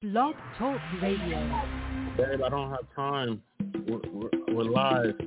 Blog Talk Radio. Babe, I don't have time. We're live.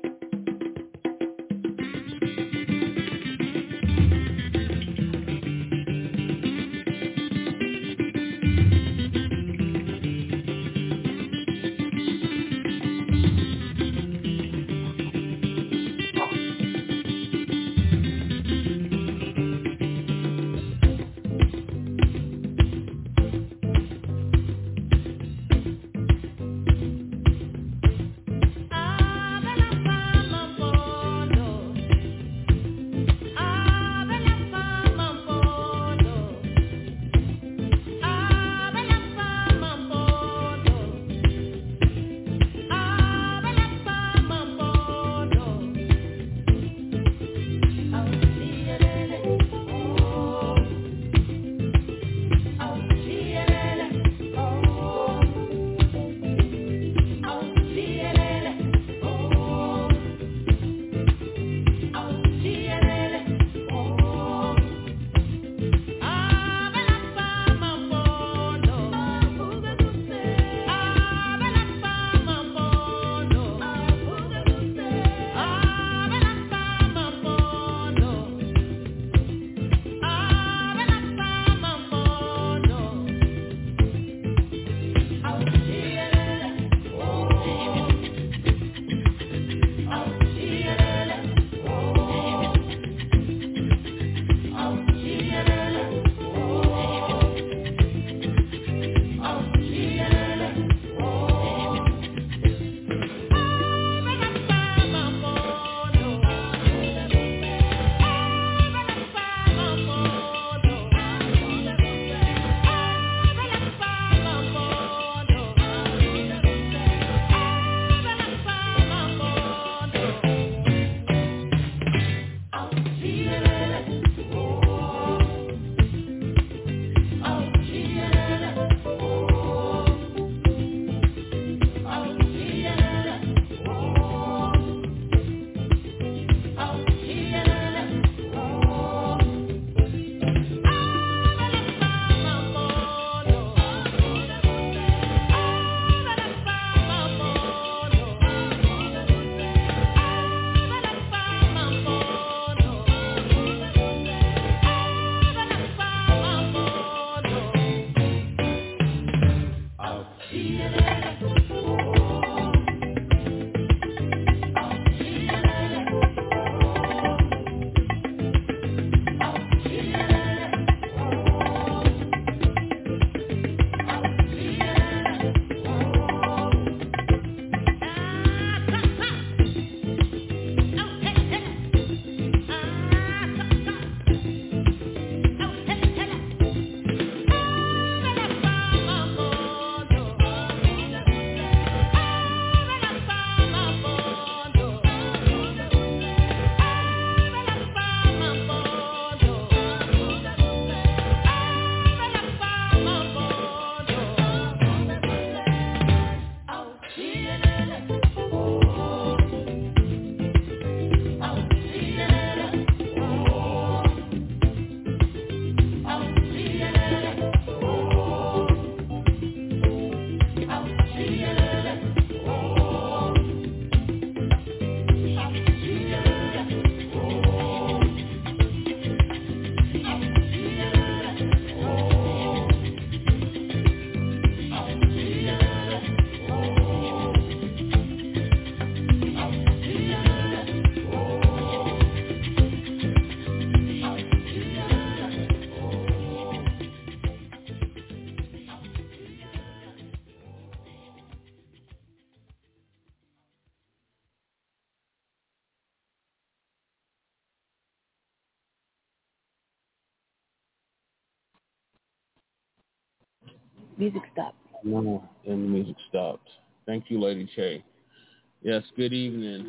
Music stopped. No, and the music stopped. Thank you, Lady Che. Yes, good evening.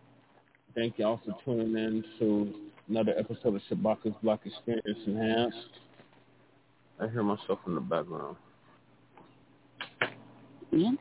Thank y'all for tuning in to another episode of Shabaka's Black Experience Enhanced. I hear myself in the background. And?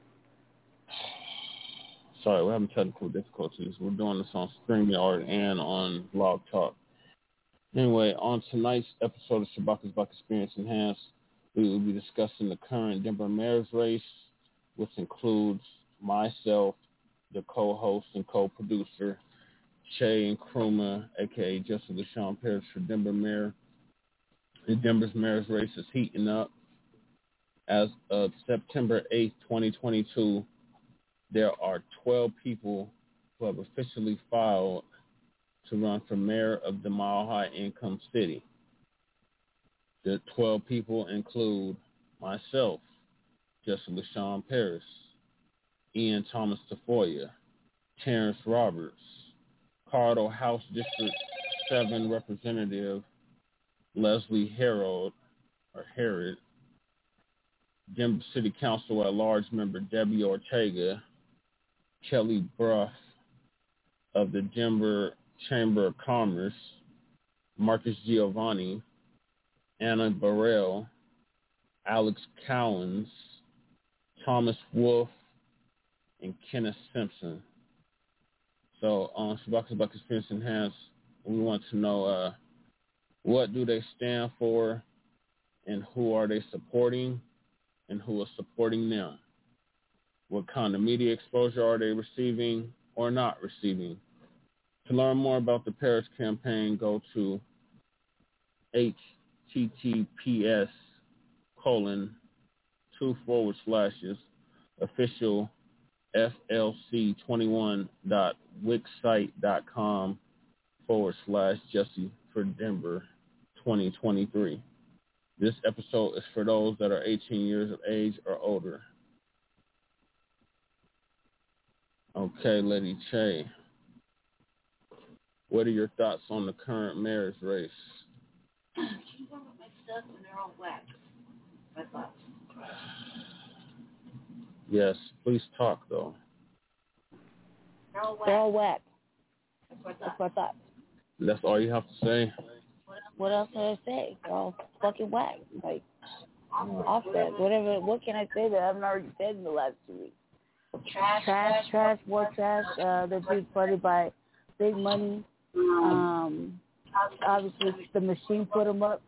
Sorry, we're having technical difficulties. We're doing this on StreamYard and on Blog Talk. Anyway, on tonight's episode of Shabaka's Black Experience Enhanced, We will be discussing the current Denver mayor's race, which includes myself, the co-host and co-producer, Shay Nkrumah, a.k.a. Jesse LaShawn Parrish for Denver mayor. The Denver's mayor's race is heating up. As of September 8th, 2022, there are 12 people who have officially filed to run for mayor of the Mile High Income City. The 12 people include myself, Jesse LaShawn Parrish, Ian Thomas Tafoya, Terrence Roberts, Colorado House District 7 Representative Leslie Herod, Denver City Council at Large Member Debbie Ortega, Kelly Bruff of the Denver Chamber of Commerce, Marcus Giovanni, Anna Burrell, Alex Cowens, Thomas Wolf, and Kenneth Simpson. So on Shabaka Experience Enhanced, we want to know what do they stand for and who are they supporting and who is supporting them. What kind of media exposure are they receiving or not receiving? To learn more about the Parrish campaign, go to https://official flc21.wixsite.com/Jesse for Denver 2023. This episode is for those that are 18 years of age or older. Okay, Lady Che, what are your thoughts on the current mayor's race? Keep on with my stuff when they're all whack. My thoughts. Yes, please talk, though. They're all whack. That's my thoughts. That's all you have to say? What else can I say? They're all fucking whack. Like, offset. Whatever. What can I say that I haven't already said in the last 2 weeks? Trash, more trash. They're being funded by big money. Obviously, the machine put them up.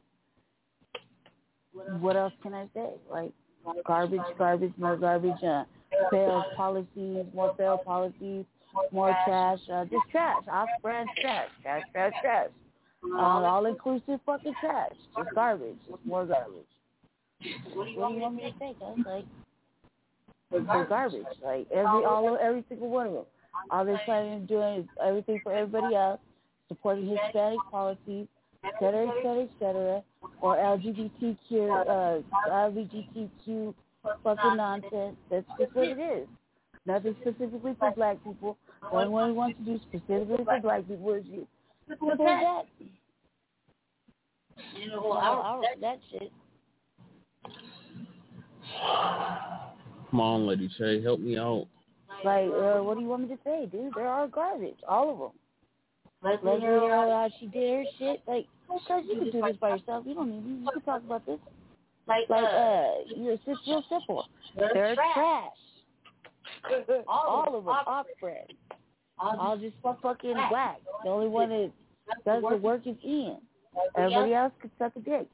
What else can I say? Like, garbage, more garbage. Failed policies, more failed policies, more trash. Just trash. Off-brand trash. Trash. All-inclusive fucking trash. Just garbage. Just more garbage. What do you want me to say, guys? Like, they're garbage. Like, every single one of them. All they're planning on doing is everything for everybody else, supporting Hispanic policies, et cetera, or LGBTQ fucking nonsense. That's just what it is. Nothing specifically for black people. The only one who wants to do specifically for black people is you. Simple as that. You know, I'll that shit. Come on, Lady Che, help me out. Like, what do you want me to say, dude? They're all garbage, all of them. Leslie Herod, she did her shit. Like, because you can do this by yourself. You don't need me. You can talk about this. It's just real simple. They're trash. All of them, off-brand. All just fucking whack. The only one that does the work is Ian. Everybody else could suck a dick.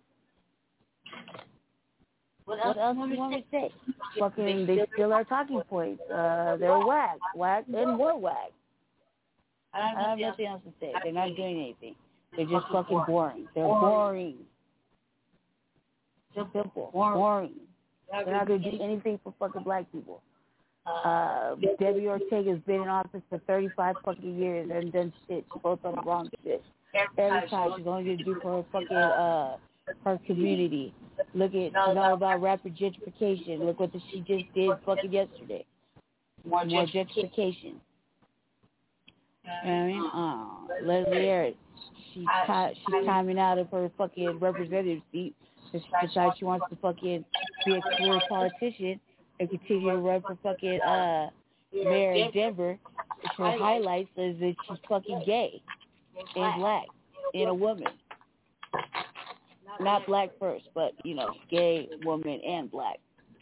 What else do you want me to say? Fucking, they still are talking points. They're whack, and more whack. I have nothing else to say. They're not doing anything. They're just fucking boring. They're boring. Simple. Boring. They're not going to do anything for fucking black people. Debbie Ortega's been in office for 35 fucking years and done shit. She both on the wrong shit. Every time she's only going to do for her fucking, her community. Look at, she's all about rapid gentrification. Look what she just did fucking yesterday. More gentrification. You know what I mean? Leslie Herod, she's timing out of her fucking representative seat. She decides she wants to fucking be a career politician and continue to run for fucking mayor in Denver. Her highlights is that she's fucking gay and black and a woman. Not black first, but, you know, gay, woman, and black.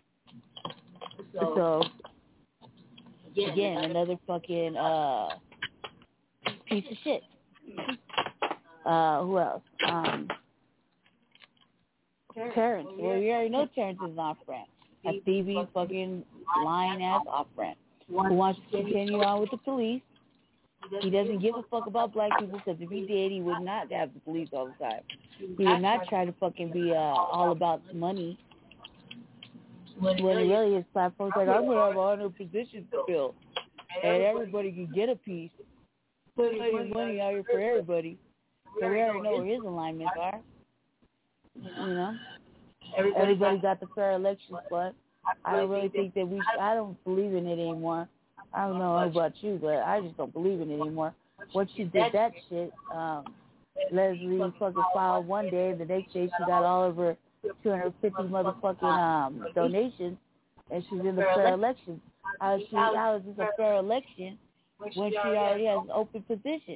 So, again, another fucking piece of shit. Who else? Terrence. Well, we already know Terrence is not a friend. A thieving, fucking lying ass off friend who wants to continue on with the police. He doesn't give a fuck about black people because if he did, he would not have the police all the time. He would not try to fucking be all about money. When really his platform's like, I'm going to have 100 positions to fill, and everybody can get a piece. Plenty of money out here for everybody. So we already know where his alignments are. You know? Everybody got the fair election spot. I don't really think that I don't believe in it anymore. I don't know about you, but I just don't believe in it anymore. Once she did that shit, Leslie fucking filed one day, and the next day she got all of her 250 motherfucking donations, and she's in the fair election. How is this a fair election when she already has an open position?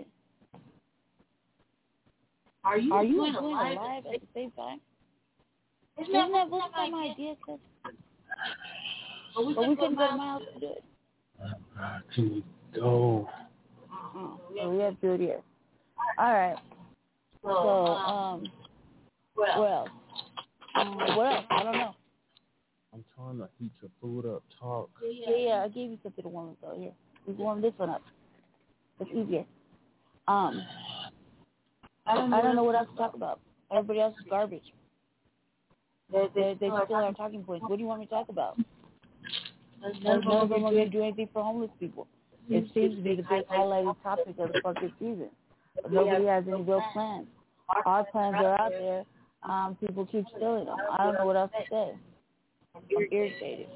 Are you doing a live at the same time? Isn't that what's my idea, sis? But we couldn't go to my house to do it. Can we go? So we have to do it here. All right. So, what else? What else? I don't know. I'm trying to heat your food up. Talk. Yeah, I gave you something to warm up here. We warm this one up. It's easier. I don't know what else to talk about. Everybody else is garbage. They still are talking points. What do you want me to talk about? None of them are going to do anything for homeless people. It seems to be the big highlighted topic of the fucking season. But nobody has any real plans. Our plans are out there. People keep stealing them. I don't know what else to say. I'm irritated.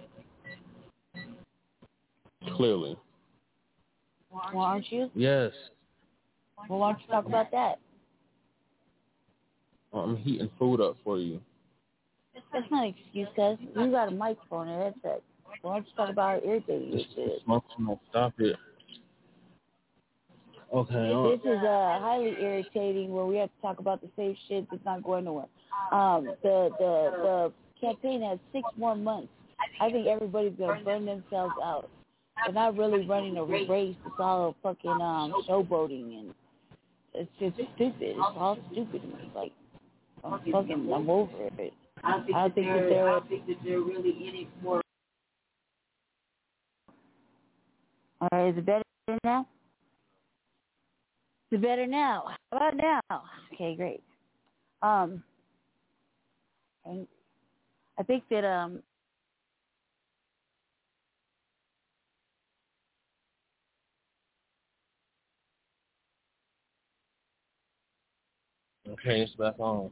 Clearly. Well, aren't you? Yes. Well, why don't you talk about that? Well, I'm heating food up for you. That's not an excuse, cuz. You got a microphone and headset. Why don't you talk about how irritating this shit is? Smoking, no, stop it. Okay. This is highly irritating where we have to talk about the same shit that's not going nowhere. The campaign has 6 more months. I think everybody's going to burn themselves out. They're not really running a race. It's all fucking showboating, and it's just stupid. It's all stupid to me. Like, I'm over it. I don't think that they're really in it for. All right, is it better now? Is it better now? How about now? Okay, great. I think that Okay, it's back on.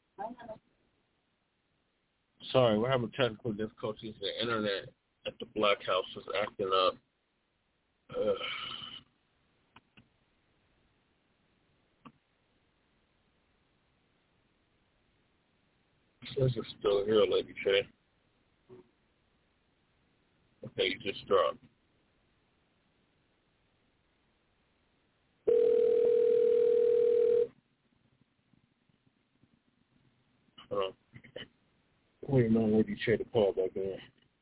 Sorry, we're having technical difficulties. The internet at the Black House is acting up. Says it's still here, Lady K. Okay, you just dropped. Hold on. Wait on Lady K to call back in.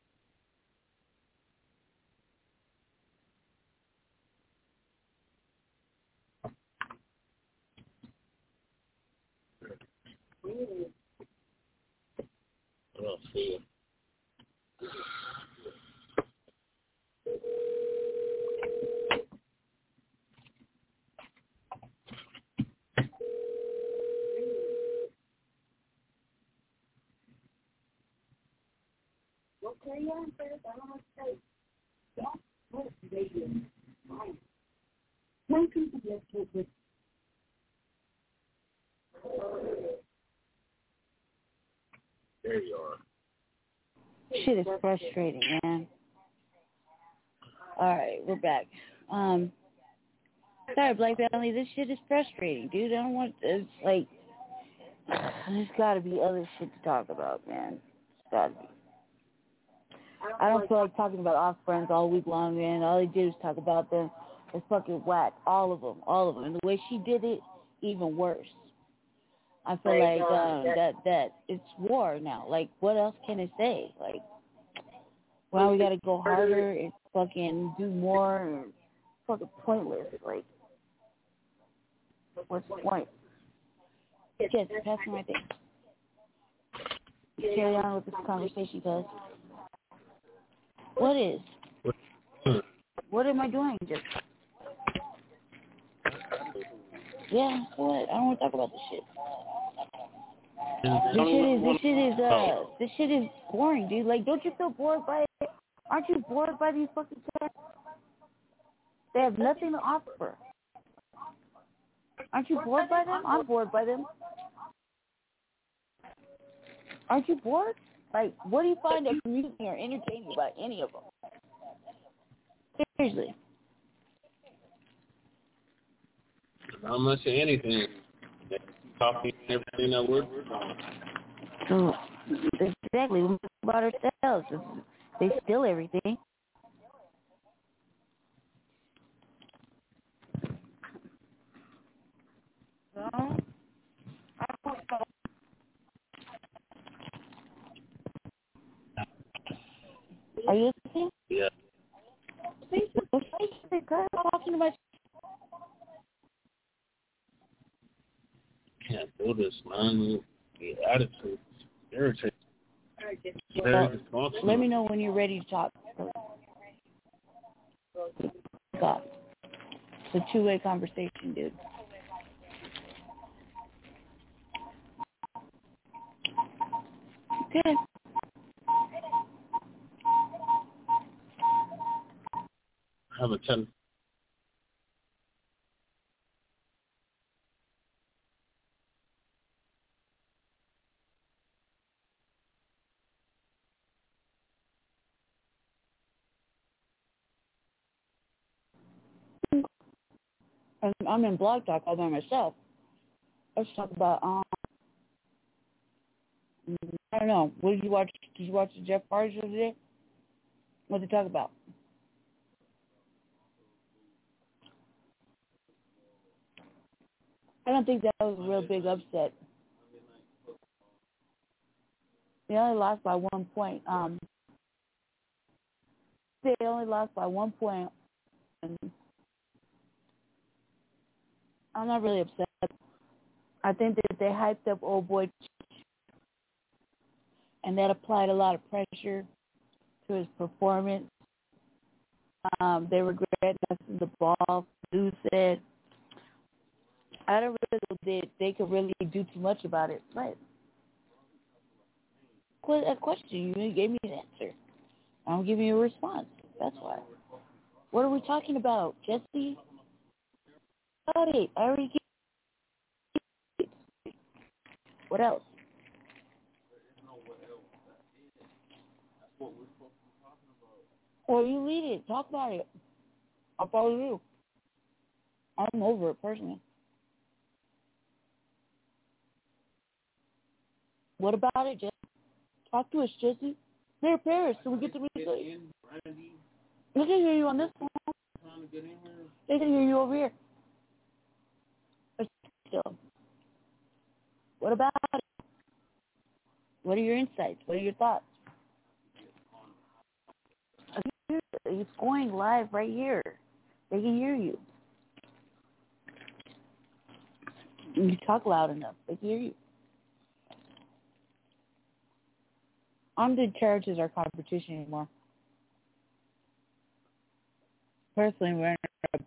I don't see it. There you are. shit is frustrating, man. All right, we're back. Sorry, Black Family, this shit is frustrating, dude. I don't want. It's like there's got to be other shit to talk about, man. It's got to be. I don't feel like talking about off friends all week long, man. All they did was talk about them. It's fucking whack. All of them. And the way she did it, even worse. I feel like that it's war now. Like, what else can it say? Like, well, we got to go harder and fucking do more and fucking pointless. Like, what's the point? Yes, pass me right there. carry on with this conversation, cuz. What is? What am I doing? Just yeah. What? I don't want to talk about this shit. This shit is boring, dude. Like, don't you feel bored by it? Aren't you bored by these fucking cats? They have nothing to offer. Aren't you bored by them? I'm bored by them. Aren't you bored? Like, what do you find amusing or entertaining about any of them? Seriously. Not much of anything. Copying everything that works. So, exactly. We talk about ourselves. They steal everything. Are you listening? Yeah. Talking to myself. Can't do this, man. The attitude irritating. Well, let me know when you're ready to talk. God. It's a two-way conversation, dude. Okay. I have a 10. I'm in Blog Talk all by myself. Let's talk about I don't know. What did you watch? Did you watch the Jeff Hardy show today? What did they talk about? I don't think that was a real big upset. They only lost by 1 point. They only lost by 1 point. And I'm not really upset. I think that they hyped up old boy, and that applied a lot of pressure to his performance. They regret missing the ball. Lou said, I don't really think they could really do too much about it. But a question, you gave me an answer. I'm giving you a response. That's why. What are we talking about, Jesse? Got it. I already gave it. What else? Well, you lead it. Talk about it. I'll follow you. I'm over it, personally. What about it, Jesse? Talk to us, Jesse. They're Paris, so we get to be safe. They can hear you on this one. They can hear you over here. Still. What about it? What are your insights? What are your thoughts? It's going live right here. They can hear you. You talk loud enough. They can hear you. I don't think church is our competition anymore. Personally, we're in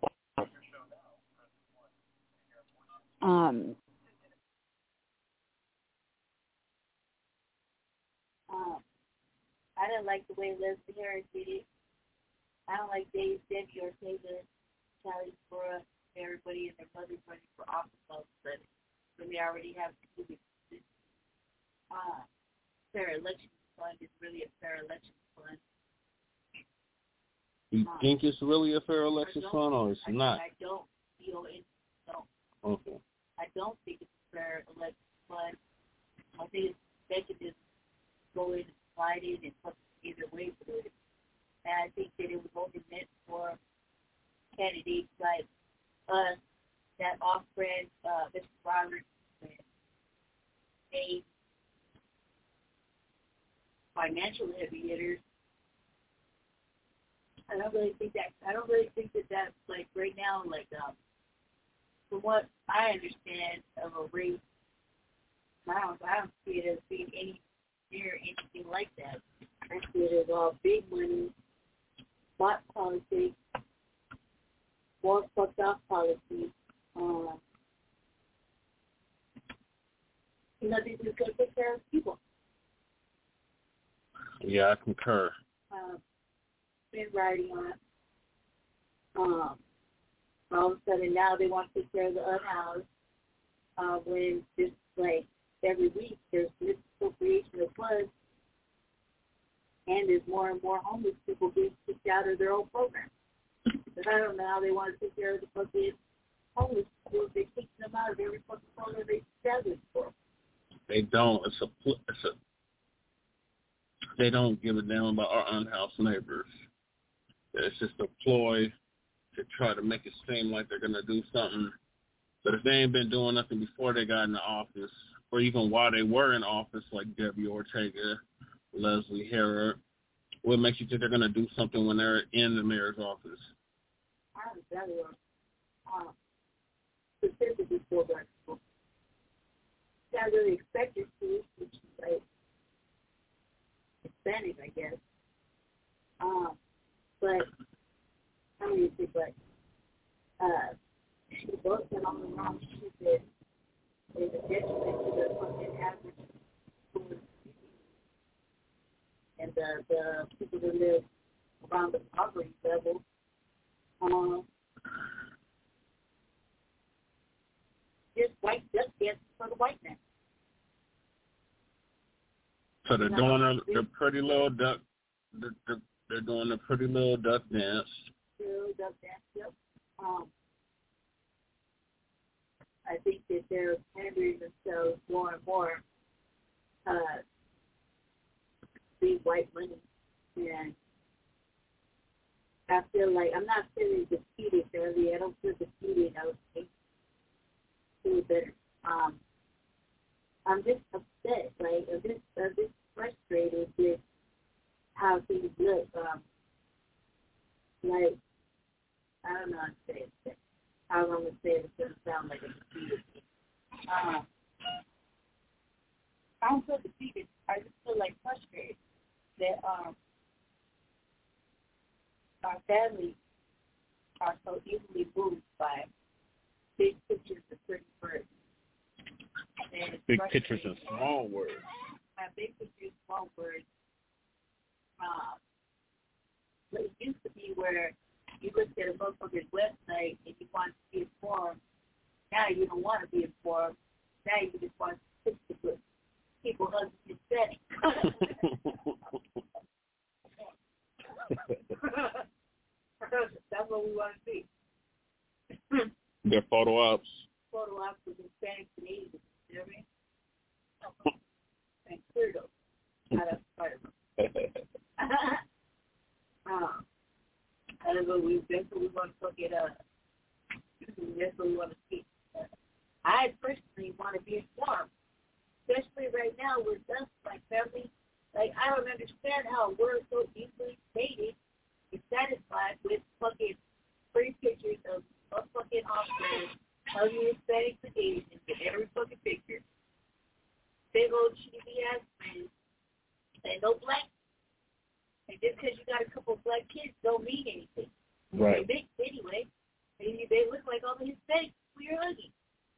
I didn't like the way Leslie Harris did it. I don't like Debbie Ortega, Charlie Spura, everybody and their mothers running for office all of a sudden when they already have to do it. Fair election fund is really a fair election fund. You think it's really a fair election fund, or it's not? I don't feel it. No. Okay. I don't think it's a fair election fund. I think they could just go in and slide in and put either way through it. And I think that it was only meant for candidates like us, that off-brand Mr. Roberts, and a financial heavy hitters. I don't really think that that's like right now, like from what I understand of a race, I don't see it as being any near anything like that. Actually, it involved big money, spot politics, more fucked up policies. Nothing just going to take care of people. Yeah, I concur. Been writing on it. All of a sudden now they want to take care of the unhoused. When just like every week there's misappropriation of funds, and there's more and more homeless people being kicked out of their own program. But I don't know how they want to take care of the fucking homeless people. They're kicking them out of every fucking program they established for. They don't. They don't give a damn about our unhoused neighbors. It's just a ploy to try to make it seem like they're going to do something. But if they ain't been doing nothing before they got in the office, or even while they were in office, like Debbie Ortega, Leslie Herod, what makes you think they're going to do something when they're in the mayor's office? I was very specifically for black people. I really expected to, which is like Hispanic, I guess. But I don't even think like she both went on the wrong shit that is a detriment to the fucking average people and the people that live around the poverty level. Just dancing for the white man. So they're doing the pretty little duck. They're doing the pretty little duck dance. Duck dance, yep. I think that they're pandering themselves more and more the white money, and I feel like I'm not feeling defeated, Barry. I don't feel defeated. I would think feel better. I'm just upset. Like I'm just frustrated with how things look. Like I don't know how to say it. How I'm gonna say it doesn't sound like a defeated. I don't feel defeated. I just feel like frustrated that our families are so easily moved by big pictures and pretty words. Big pictures and small words. By big pictures, small words. But it used to be where you looked at a motherfucker's website and you wanted to be informed. Now you don't want to be informed. Now you just want to put people hugging and setting. That's what we want to see. They're photo ops. Photo ops with Hispanics and Asians. You know what I mean? And Cleardo. Not a Spider-Man. That's what we want to look at. That's what we want to see. I personally want to be informed, especially right now with us, my family. Like, I don't understand how we're so easily mated and satisfied with fucking pretty pictures of fucking officers, hugging Hispanics and Asians in every fucking picture. Big old cheesy ass men, and no black. And just because you got a couple of black kids don't mean anything. Right. They're big anyway. They look like all the Hispanics we are hugging.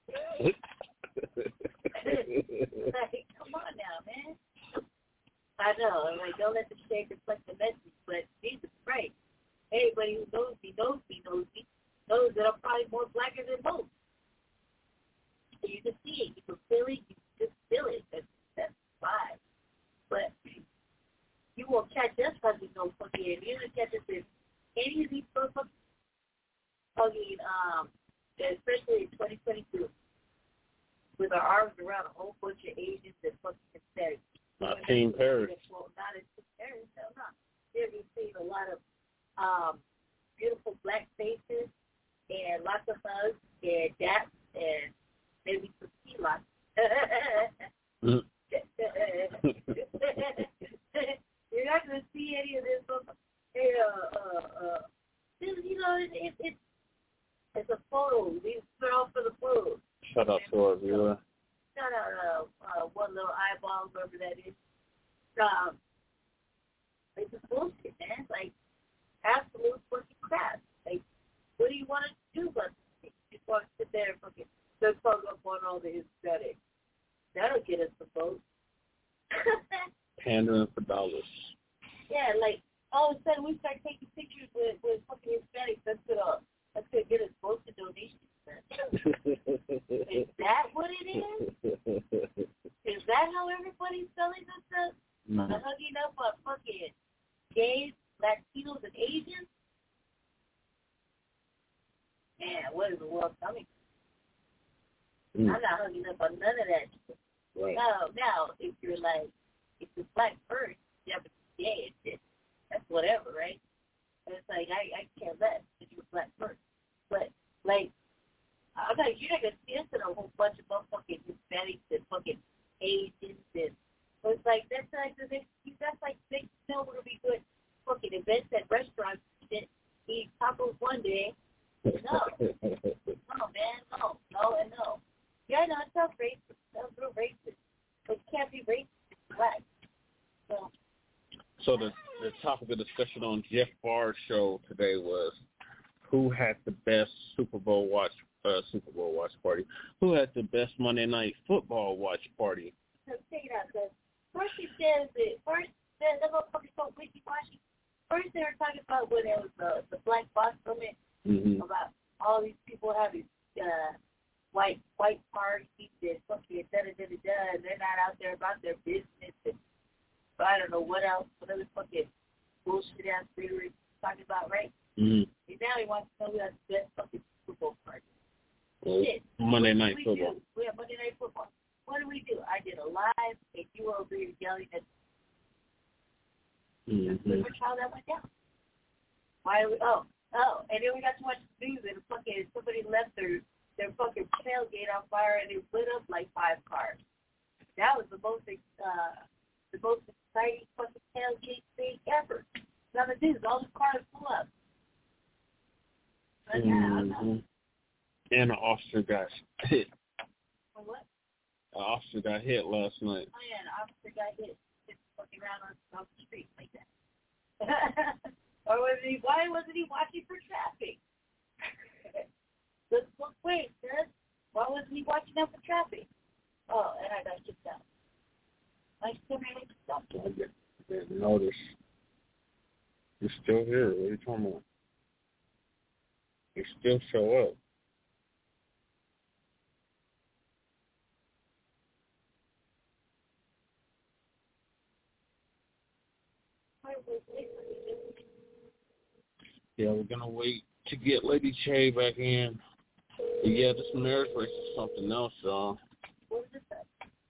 Like, come on now, man. I know. Like, don't let the shade reflect the message, but Jesus Christ. Anybody who knows me knows that I'm probably more blacker than most. So you can see it. You can feel it. You can just feel it. That's fine. But you won't catch us hugging no fucking head. You won't catch us in any of these fucking hugging, especially in 2022, with our arms around a whole bunch of Asians and fucking Hispanics. Not Team Paris. Well, not in Team Paris, hell no. There we've seen a lot of beautiful black faces and lots of hugs and daps and maybe some tequila. You're not going to see any of this. It's a photo. These are all for the photos. Shout out to our viewer. Shout out one little eyeball, whoever that is. It's just bullshit, man. Like, absolute fucking crap. Like, what do you want to do about this? You just want to sit there and fucking talk up on all the aesthetics. That'll get us the vote. Pandering for dollars. Yeah, like, all of a sudden we start taking pictures with fucking Hispanics. That's gonna get us votes and donations. Is that what it is? Is that how everybody's selling themselves? No. Hugging up on fucking gays, Latinos, and Asians? Man, what is the world coming? I'm not hugging up on none of that shit. Right. Now, if you're black first, you have to be gay and shit. That's whatever, right? And it's like, I care less if you're black first. But, like, I'm like, you're not going to see us in a whole bunch of motherfucking Hispanics and fucking Asians. And so it's like, that's like big snow would be good fucking events at restaurants and shit. Eat tacos one day. No. No, man. No, and no. Yeah, no, it sounds racist. It sounds real racist. But you can't be racist if you're black. So the topic of discussion on Jeff Barr's show today was who had the best Super Bowl watch party? Who had the best Monday Night Football watch party? So check it out. So first he says the motherfucker's so wishy-washy. First they were talking about when it was the Black Box Summit, about all these people having white parties and fucking da-da-da-da-da, and they're not out there about their business and I don't know what else, what other fucking bullshit ass rhetoric talking about, right? And now he wants to know who has the best fucking Super Bowl party. Shit. Monday Night Football. We have Monday Night Football. What do we do? I did a live, and you were over here yelling at That's pretty much how that went down. Why do we, and then we got to watch the news, and fucking somebody left their fucking tailgate on fire, and it lit up like 5 cars. That was the most exciting fucking tailgate thing ever. Now the news, all the cars blew up. But and an officer got hit. For what? An officer got hit last night. Oh yeah, an officer got hit fucking around on the street like that. Or why wasn't he watching for traffic? Let's look, wait, sir. Why wasn't he watching out for traffic? Oh, and I got kicked out. I still made it stop. I didn't notice. You're still here. What are you talking about? You still show up. Yeah, we're gonna wait to get Lady Che back in. But yeah, this marriage race is something else, y'all. What is it?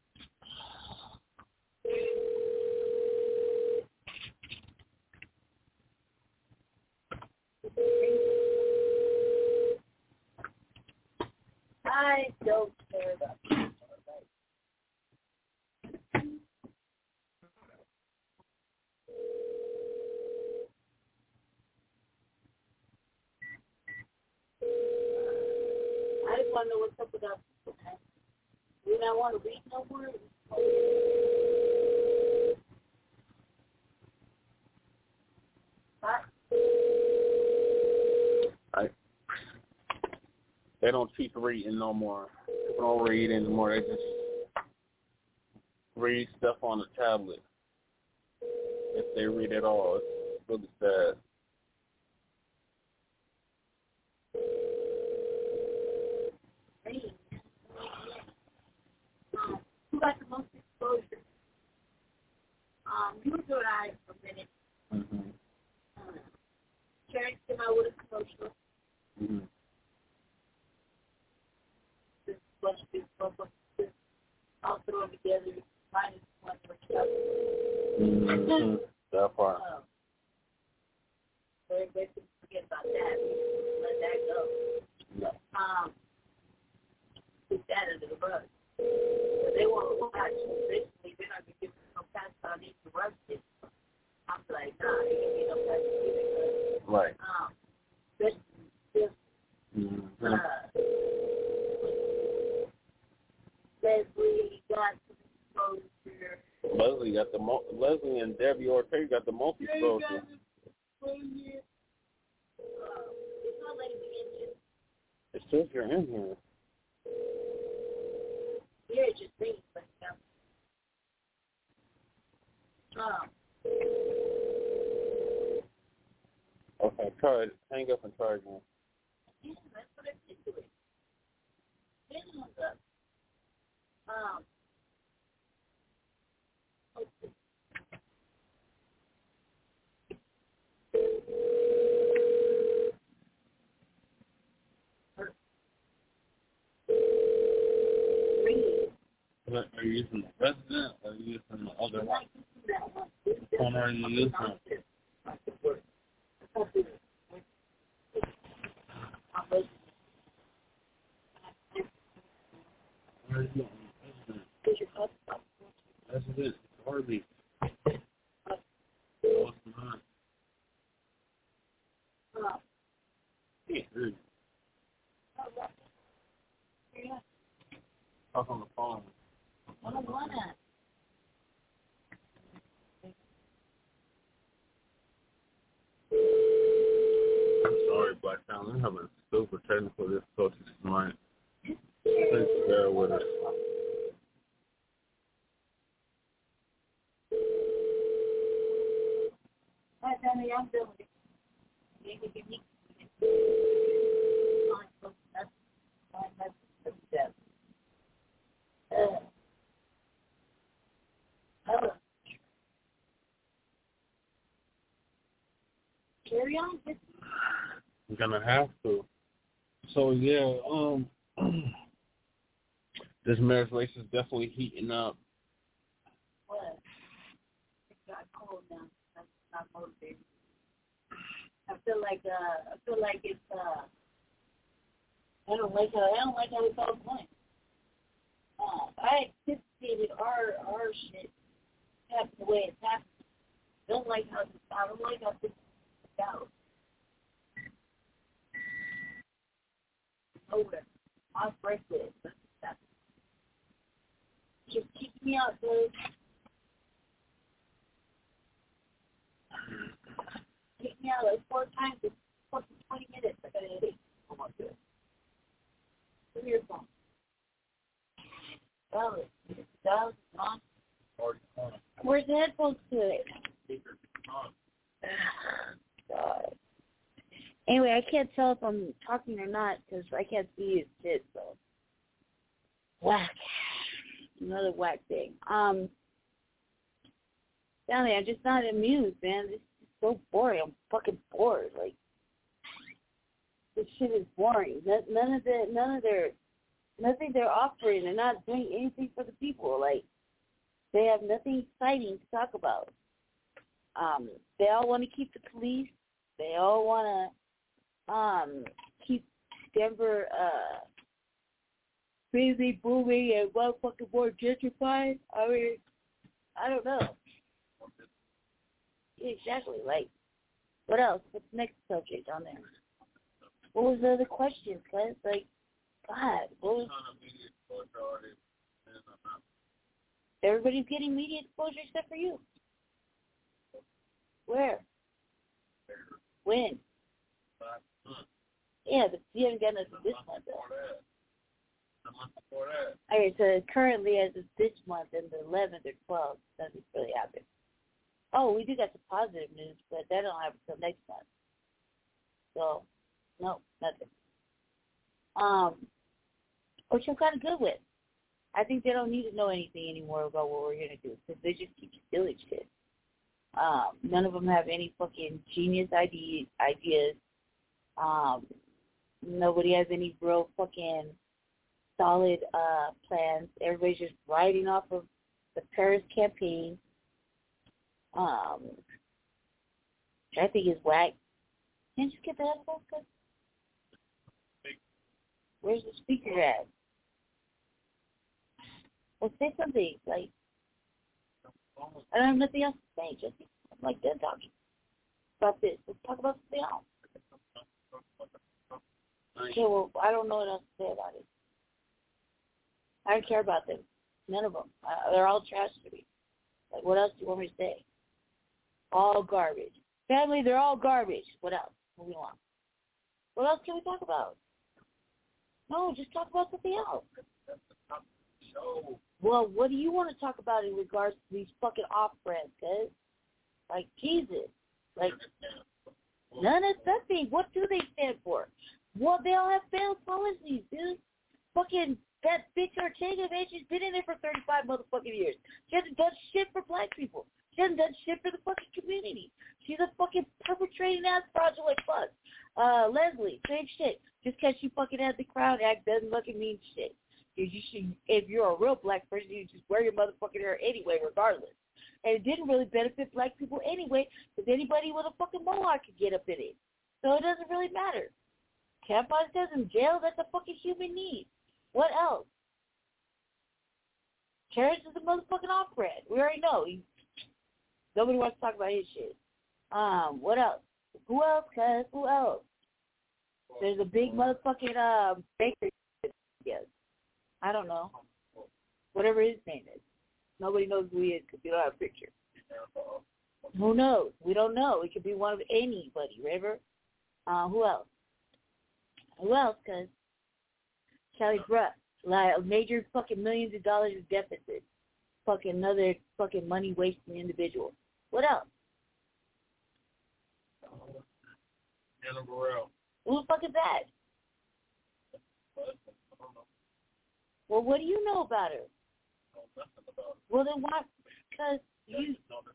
I don't care about it. I just want to know what's up with us. Do you not want to read no more? They don't teach reading no more. They don't read anymore. They just read stuff on the tablet. If they read at all, it's really sad. Who got the most exposure? You were doing I for a minute. Karen came out with a commercial. This bunch of big motherfuckers all thrown together, minus one or That part. So everybody should forget about that. Let that go. Yeah. Put that under the rug. But they want to watch. Basically, they're not going to give them no pass on these rushes. I'm like, nah, they ain't get no pass on these. Right. Leslie got some exposure. Leslie and Debbie Ortega got the multi sclerosis. It says you're in here. Yeah, it just rings, but Okay, try it. Hang up and try again. Yeah, that's what I did to it. Then hung up. Okay. Are you using the president or are you using the other one? Which one are you using? Where are you on the president? President Harvey. What's not? Can't hear you. Talk on the phone. I don't want to. I'm sorry, Black Town. I'm having super technical difficulties tonight. Please bear with us. All right, Danny, I'm doing it. You can give me. Carry on. I'm gonna have to. So yeah, this marriage race is definitely heating up. What? It got cold now. I'm not motivated. I feel like it's I don't like how it's all going. I anticipated our shit happened the way it's happened. I don't like how this is out. Nowhere. I'll break it. Just keep me out, dude. Kick me out like 4 times in fucking 20 minutes. I gotta edit. Oh my god. Give me your phone. That was on. Where's the headphones to it? God. Anyway, I can't tell if I'm talking or not because I can't see it shit, so. Whack. Another whack thing. Stanley, I'm just not amused, man. This is so boring. I'm fucking bored. Like, this shit is boring. Nothing they're offering. They're not doing anything for the people. Like, they have nothing exciting to talk about. They all want to keep the police. They all want to keep Denver crazy, booming, and motherfucking more gentrified. I mean, I don't know. Exactly. Like, what else? What's the next subject on there? What was the other question, cuz? Like, God, what was... Everybody's getting media exposure except for you. Where? When? Yeah, but you haven't gotten us this month, though. Okay, so currently as of this month, in the 11th or 12th, nothing's really happened. Oh, we do got some positive news, but that don't happen until next month. So, no, nothing. Which I'm kind of good with. I think they don't need to know anything anymore about what we're going to do, because they just keep stealing shit. None of them have any fucking genius ideas. Nobody has any real fucking solid plans. Everybody's just riding off of the Paris campaign, which I think is whack. Can't you get the headphones? Where's the speaker at? Well, say something. Like, I don't have nothing else to say. Just I'm like dead talking about this. Let's talk about something else. Okay, well, I don't know what else to say about it. I don't care about them. None of them. They're all trash to me. Like, what else do you want me to say? All garbage. Family, they're all garbage. What else? Moving on. What else can we talk about? No, just talk about something else. Well, what do you want to talk about in regards to these fucking off-brands, cuz? Like, Jesus. Like, none of nothing. What do they stand for? Well, they all have failed policies, dude. Fucking that bitch Ortega, man, she's been in there for 35 motherfucking years. She hasn't done shit for black people. She hasn't done shit for the fucking community. She's a fucking perpetrating ass fraudulent fuck. Leslie, same shit. Just because she fucking has the Crown Act doesn't fucking mean shit. You should, if you're a real black person, you just wear your motherfucking hair anyway, regardless. And it didn't really benefit black people anyway, because anybody with a fucking mohawk could get up in it. So it doesn't really matter. Tampons does in jail, that's a fucking human need. What else? Terrence is a motherfucking off-brand. We already know. Nobody wants to talk about his shit. What else? Who else, cuz? Who else? There's a big motherfucking bakery. Yes. I don't know. Whatever his name is. Nobody knows who he is because we don't have a picture. Who knows? We don't know. It could be one of anybody, River. Who else? Who else, cuz? Kelly Bruck. Like a major fucking millions of dollars of deficit. Fucking another fucking money wasting individual. What else? Anna Burrell. Who the fuck is that? Well, what do you know about her? Well, then why? Because you...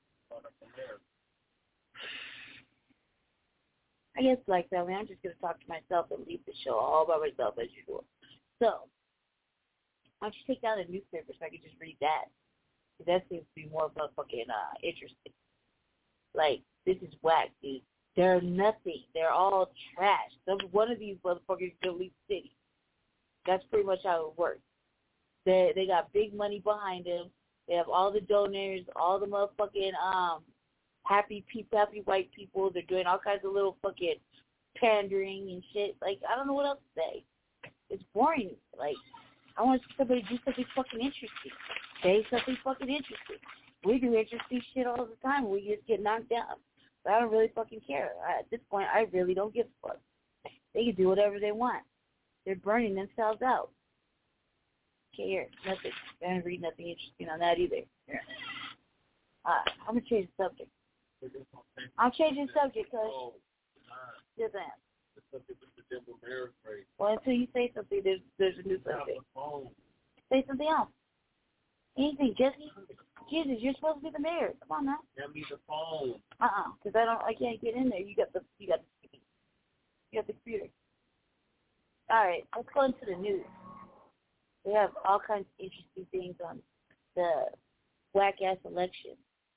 I guess like that, man. I'm just going to talk to myself and leave the show all by myself as usual. So, why don't you take down the newspaper so I can just read that? Because that seems to be more of a fucking interesting. Like, this is whack, dude. They're nothing. They're all trash. One of these motherfuckers delete the city. That's pretty much how it works. They got big money behind them. They have all the donors, all the motherfucking happy people, happy white people. They're doing all kinds of little fucking pandering and shit. Like, I don't know what else to say. It's boring. Like, I want somebody to do something fucking interesting. Say something fucking interesting. We do interesting shit all the time. We just get knocked down. But I don't really fucking care. At this point, I really don't give a fuck. They can do whatever they want. They're burning themselves out. Can't hear nothing. I didn't read nothing interesting on that either. Yeah. I'm going to change the subject. I'm changing the subject because... Yes, I am. Well, until you say something, there's a new subject. Say something else. Anything, Jesse. Jesus, you're supposed to be the mayor. Come on now. Give me the phone. Because I can't get in there. You got the computer. All right, let's go into the news. We have all kinds of interesting things on the whack-ass election.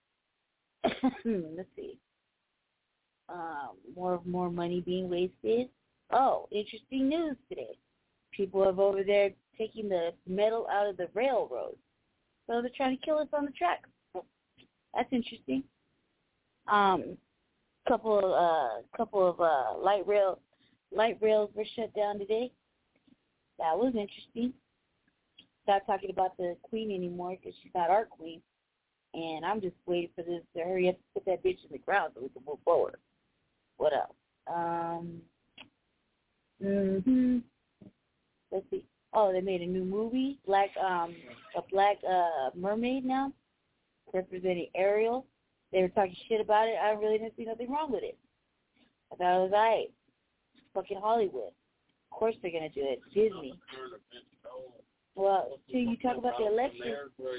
Let's see. More money being wasted. Oh, interesting news today. People have over there taking the metal out of the railroad. So they're trying to kill us on the tracks. That's interesting. Couple of light rails were shut down today. That was interesting. Not talking about the queen anymore because she's not our queen. And I'm just waiting for this to hurry up and put that bitch in the ground so we can move forward. What else? Let's see. Oh, they made a new movie, a black mermaid now, representing Ariel. They were talking shit about it. I really didn't see nothing wrong with it. I thought it was alright. Fucking Hollywood. Of course they're gonna do it. Disney. Well, till you talk about the election.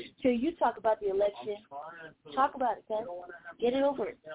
Talk about it, cuz. Get it over it.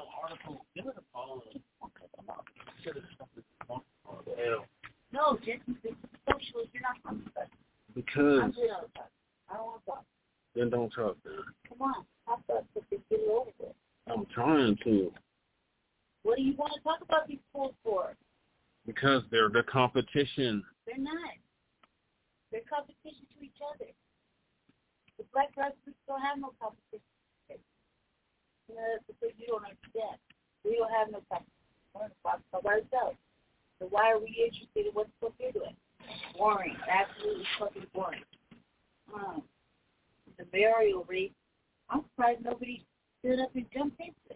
No, Jesse, it's socialist. You're not talking about it. Because. I'm doing all the time. I don't want to talk. Then don't talk. Come on. Talk about it. Get it over it. I'm trying to. What do you want to talk about these fools for? Because they're the competition. They're not. They're competition to each other. The black grassroots don't have no competition. You know, that's because you don't understand. We don't have no competition. We're in the box by ourselves. So why are we interested in what the fuck they're doing? Boring. Absolutely fucking boring. The mayoral race, I'm surprised nobody stood up and jumped into it.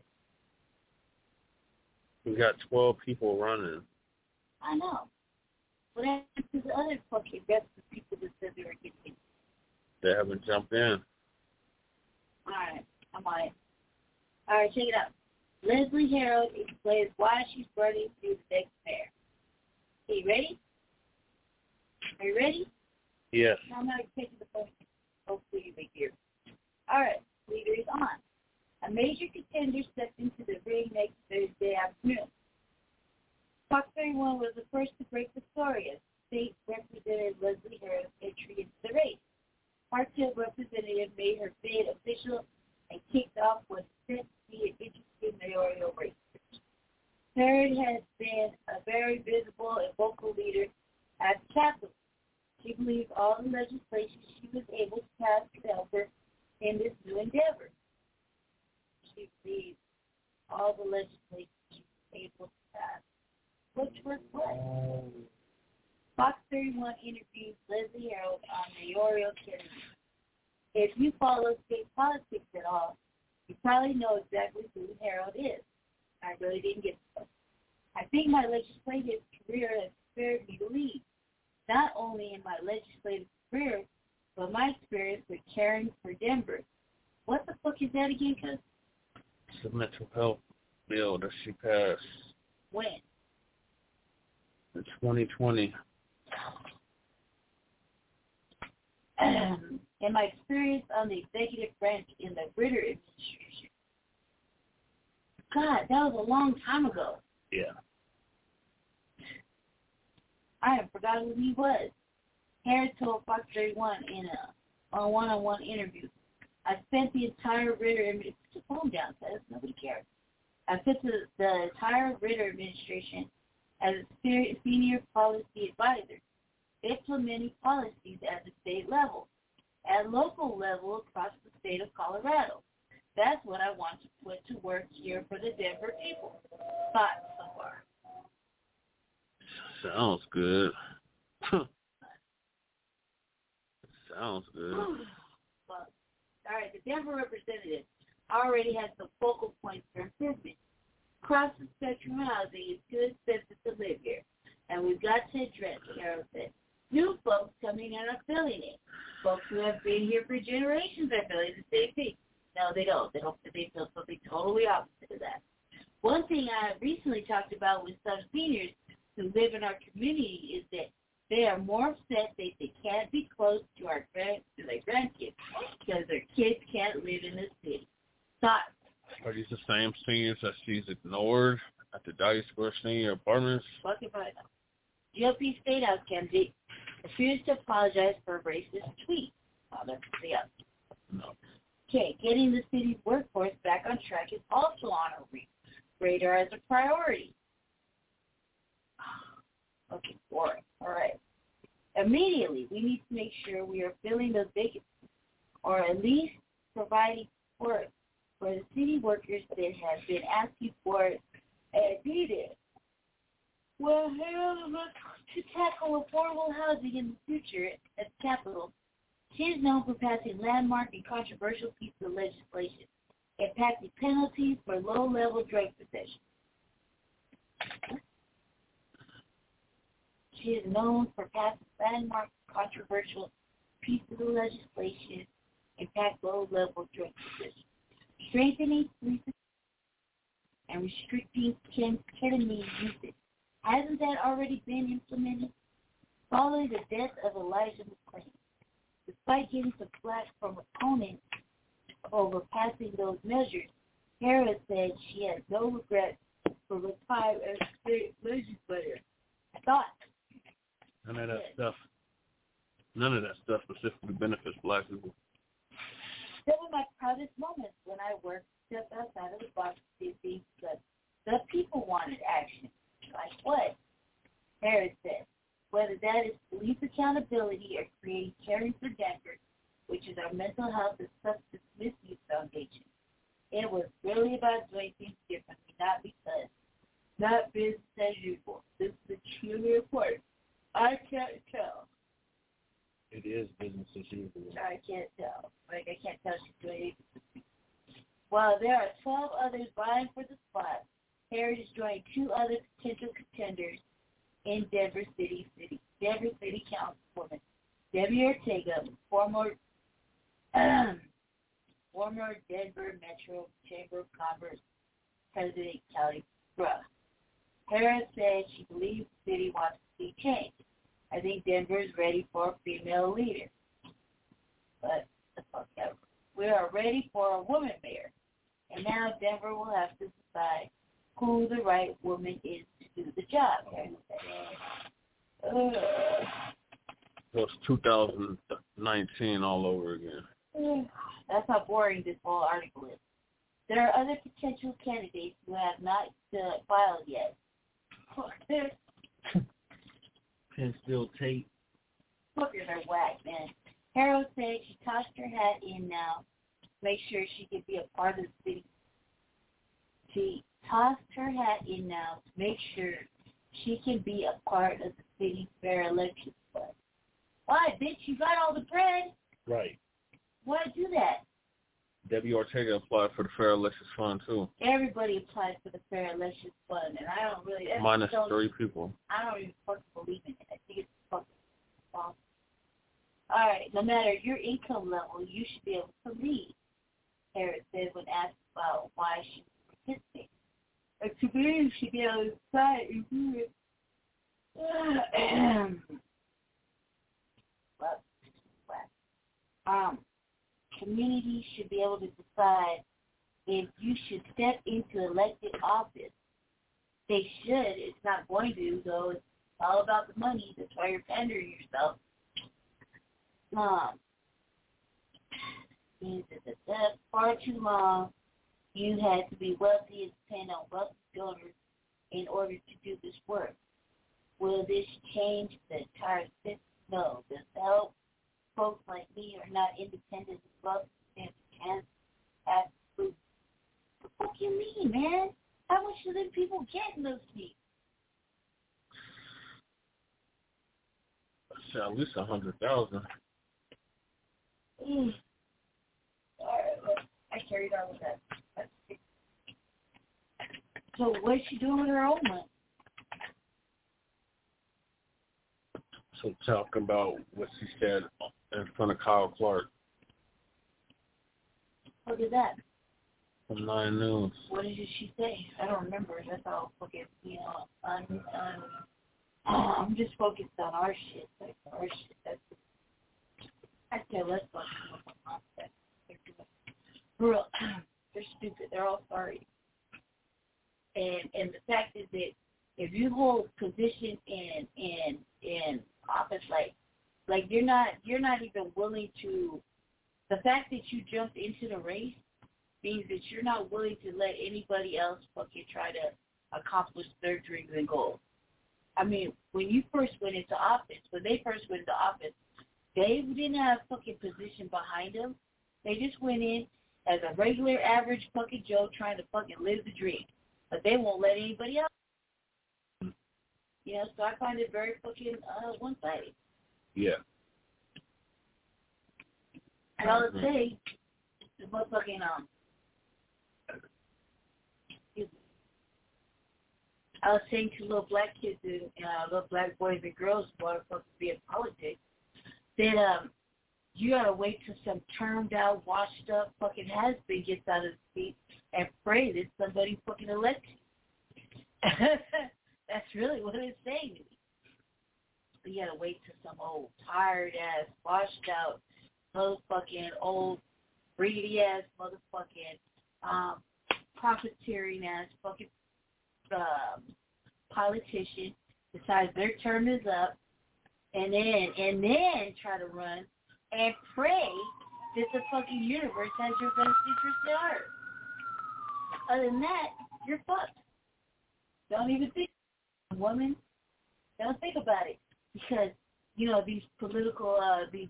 We got 12 people running. I know. What happened to the other fucking rest of the people that said they were getting in? They haven't jumped in. All right, I'm on it. All right, check it out. Leslie Harold explains why she's running to the next mayor. Are you ready? Are you ready? Yes. No, I'm not taking the phone. Hopefully you may hear. All right, leader is on. A major contender stepped into the ring next Thursday afternoon. Fox 31 was the first to break the story as State Representative Leslie Harold's entry into the race. Park Hill representative made her bid official and kicked off what is said to be an interesting mayoral race. Harold has been a very visible and vocal leader at the Capitol. She believes all the legislation she was able to pass could help her in this new endeavor. She believes all the legislation she was able to pass. Which was what? Fox 31 interviewed Leslie Harold on mayoral candidacy. If you follow state politics at all, you probably know exactly who Harold is. I really didn't get it. I think my legislative career has prepared me to lead, not only in my legislative career, but my experience with caring for Denver. What the fuck is that again, cuz? It's the mental health bill that she passed. When? In 2020. In my experience on the executive branch in the Ritter administration. God, that was a long time ago. Yeah. I have forgotten who he was. Harris told Fox 31 in a one-on-one interview, I spent the entire Ritter administration. Put your phone down, cuz nobody cares. I spent the entire Ritter administration as a senior policy advisor, implementing policies at the state level, at local level across the state of Colorado. That's what I want to put to work here for the Denver people. Thoughts so far? Sounds good. Sounds good. Well, all right, the Denver representative already has some focal points for improvement. Across the spectrum housing is too expensive to live here, and we've got to address, Harold said. New folks coming in are feeling it. Folks who have been here for generations are feeling the same thing. No, they don't. They feel something totally opposite of that. One thing I have recently talked about with some seniors who live in our community is that they are more upset that they can't be close to their grandkids because their kids can't live in the city. Thoughts? Are these the same seniors that she's ignored at the Dyer Square Senior Apartments? Fuck if I know. GOP State House candidate refused to apologize for a racist tweet. Oh, that's the other. No. Okay, getting the city's workforce back on track is also on our radar as a priority. Okay, boring. All right. Immediately, we need to make sure we are filling those vacancies, or at least providing work for the city workers that have been asking for it and needed. Well, to tackle affordable housing in the future at the Capitol, she is known for passing landmark and controversial pieces of legislation, impacting penalties for low-level drug possession. She is known for passing landmark controversial pieces of legislation, impact low-level drug possession, strengthening police and restricting ketamine usage. Hasn't that already been implemented? Following the death of Elijah McClain, despite getting some flack from opponents over passing those measures, Harris said she has no regrets for retiring as state legislator. Thoughts? None of that stuff specifically benefits black people. Some of my proudest moments when I worked stepped outside of the box to see because the people wanted action. Like what? Harris said, whether that is police accountability or creating Caring for Denver, which is our mental health and substance misuse foundation, it was really about doing things differently, not business as usual. This is extremely important. I can't tell. It is business as usual. I can't tell. I can't tell she's doing anything. While there are 12 others vying for the spot, Harris joined 2 other potential contenders in Denver City Councilwoman Debbie Ortega, former Denver Metro Chamber of Commerce President Kelly Bruff. Harris said she believes the city wants to see change. I think Denver is ready for a female leader. But the fuck ever. We are ready for a woman mayor. And now Denver will have to decide who the right woman is to do the job. So it's 2019 all over again. That's how boring this whole article is. There are other potential candidates who have not filed yet. Can still take. Fuckers are whack, man. Harold said she tossed her hat in now to make sure she could be a part of the city. She tossed her hat in now to make sure she can be a part of the city's fair election fund. Why, bitch? You got all the bread. Right. Why do that? Debbie Ortega applied for the Fair Elections Fund, too. Everybody applied for the Fair Elections Fund, and I don't really... Minus 3 people. I don't even fucking believe in it. I think it's fucking false. All right, no matter your income level, you should be able to lead, Harris said when asked about why she was participating. To believe she'd be able to decide if you communities should be able to decide if you should step into elected office. They should. It's not going to, though. It's all about the money. That's why you're pandering yourself. Far too long, you had to be wealthy and depend on wealthy donors in order to do this work. Will this change the entire system? No. Does it help? Folks like me are not independent as well as can have food. What the fuck you mean, man? How much do them people get in those seats? At least 100,000. All right, well, I carried on with that. So what's she doing with her own money? So talking about what she said in front of Kyle Clark. Look at that. From 9 News. What did she say? I don't remember. That's all fucking, I'm just focused on our shit. Like, our shit. That's I say let's fucking on that. For real. They're stupid. They're all sorry. And the fact is that if you hold position in office, like you're not even willing to. The fact that you jumped into the race means that you're not willing to let anybody else fucking try to accomplish their dreams and goals. I mean, when you first went into office, they didn't have fucking position behind them. They just went in as a regular average fucking Joe trying to fucking live the dream. But they won't let anybody else. So I find it very fucking one-sided. Yeah. And all it say is what fucking I was saying to little black kids and little black boys and girls who want to fucking be in politics that you gotta wait till some turned out, washed up fucking has-been gets out of the seat and pray that somebody fucking elects you. That's really what it's saying to me. You gotta wait till some old, tired-ass, washed-out, motherfucking old, greedy-ass, motherfucking, profiteering-ass fucking politician decides their term is up, and then try to run and pray that the fucking universe has your best interest at heart. Other than that, you're fucked. Don't even think, woman. Don't think about it, because these political what do you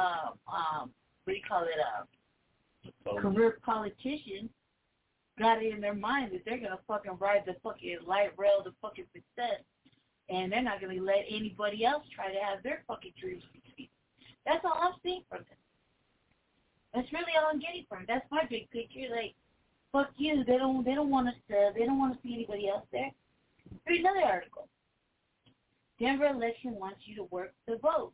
call it? Career politicians got it in their mind that they're gonna fucking ride the fucking light rail to fucking success, and they're not gonna let anybody else try to have their fucking dreams succeed. That's all I'm seeing from them. That's really all I'm getting from them. That's my big picture. Like, Fuck you. They don't want us to. They don't want to see anybody else there. Here's another article. Denver election wants you to work the vote.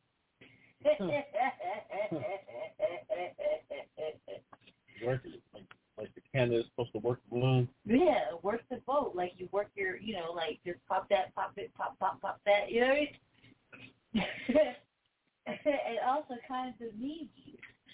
Like the candidate's supposed to work the balloon? Yeah, work the vote. Like you work your, like just pop that, pop it, pop that, you know what I mean? It also kind of needs you.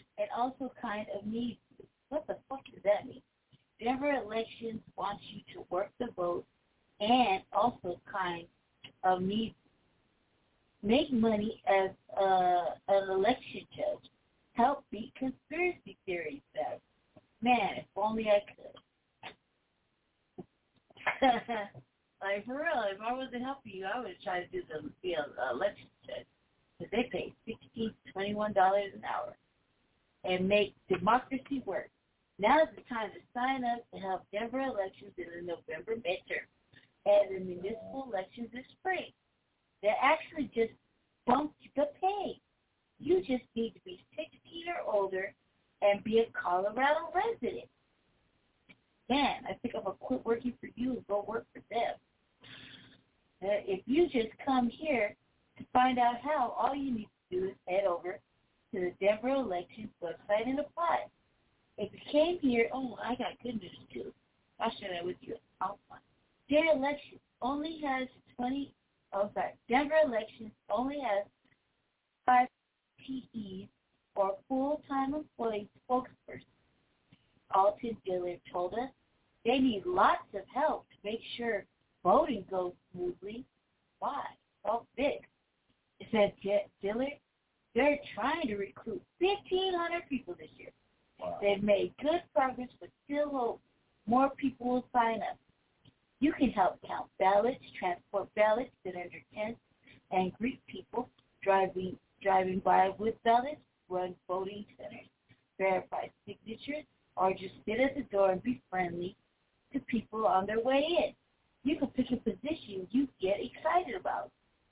What the fuck does that mean? Denver elections wants you to work the vote and also kind of needs make money as an election judge. Help beat conspiracy theories better. Man, if only I could. Like, for real, if I wasn't helping you, I would try to do the election judge. Because they pay $16 to $21 an hour and make democracy work. Now is the time to sign up to help Denver elections in the November midterm and the municipal elections this spring. They actually just bumped the pay. You just need to be 16 or older and be a Colorado resident. Man, I think I'm going to quit working for you and go work for them. If you just come here to find out how, all you need to do is head over to the Denver Elections website and apply. If you came here, I got good news too. I'll share that with you. Denver Elections only has Denver Elections only has 5 PEs or full-time employee spokespersons. Alton Dillard told us they need lots of help to make sure voting goes smoothly. Why? All fixed. It said Dillard, they're trying to recruit 1,500 people this year. Wow. They've made good progress, but still hope more people will sign up. You can help count ballots, transport ballots, sit under tents, and greet people driving by with ballots, run voting centers, verify signatures, or just sit at the door and be friendly to people on their way in. You can pick a position you get excited about.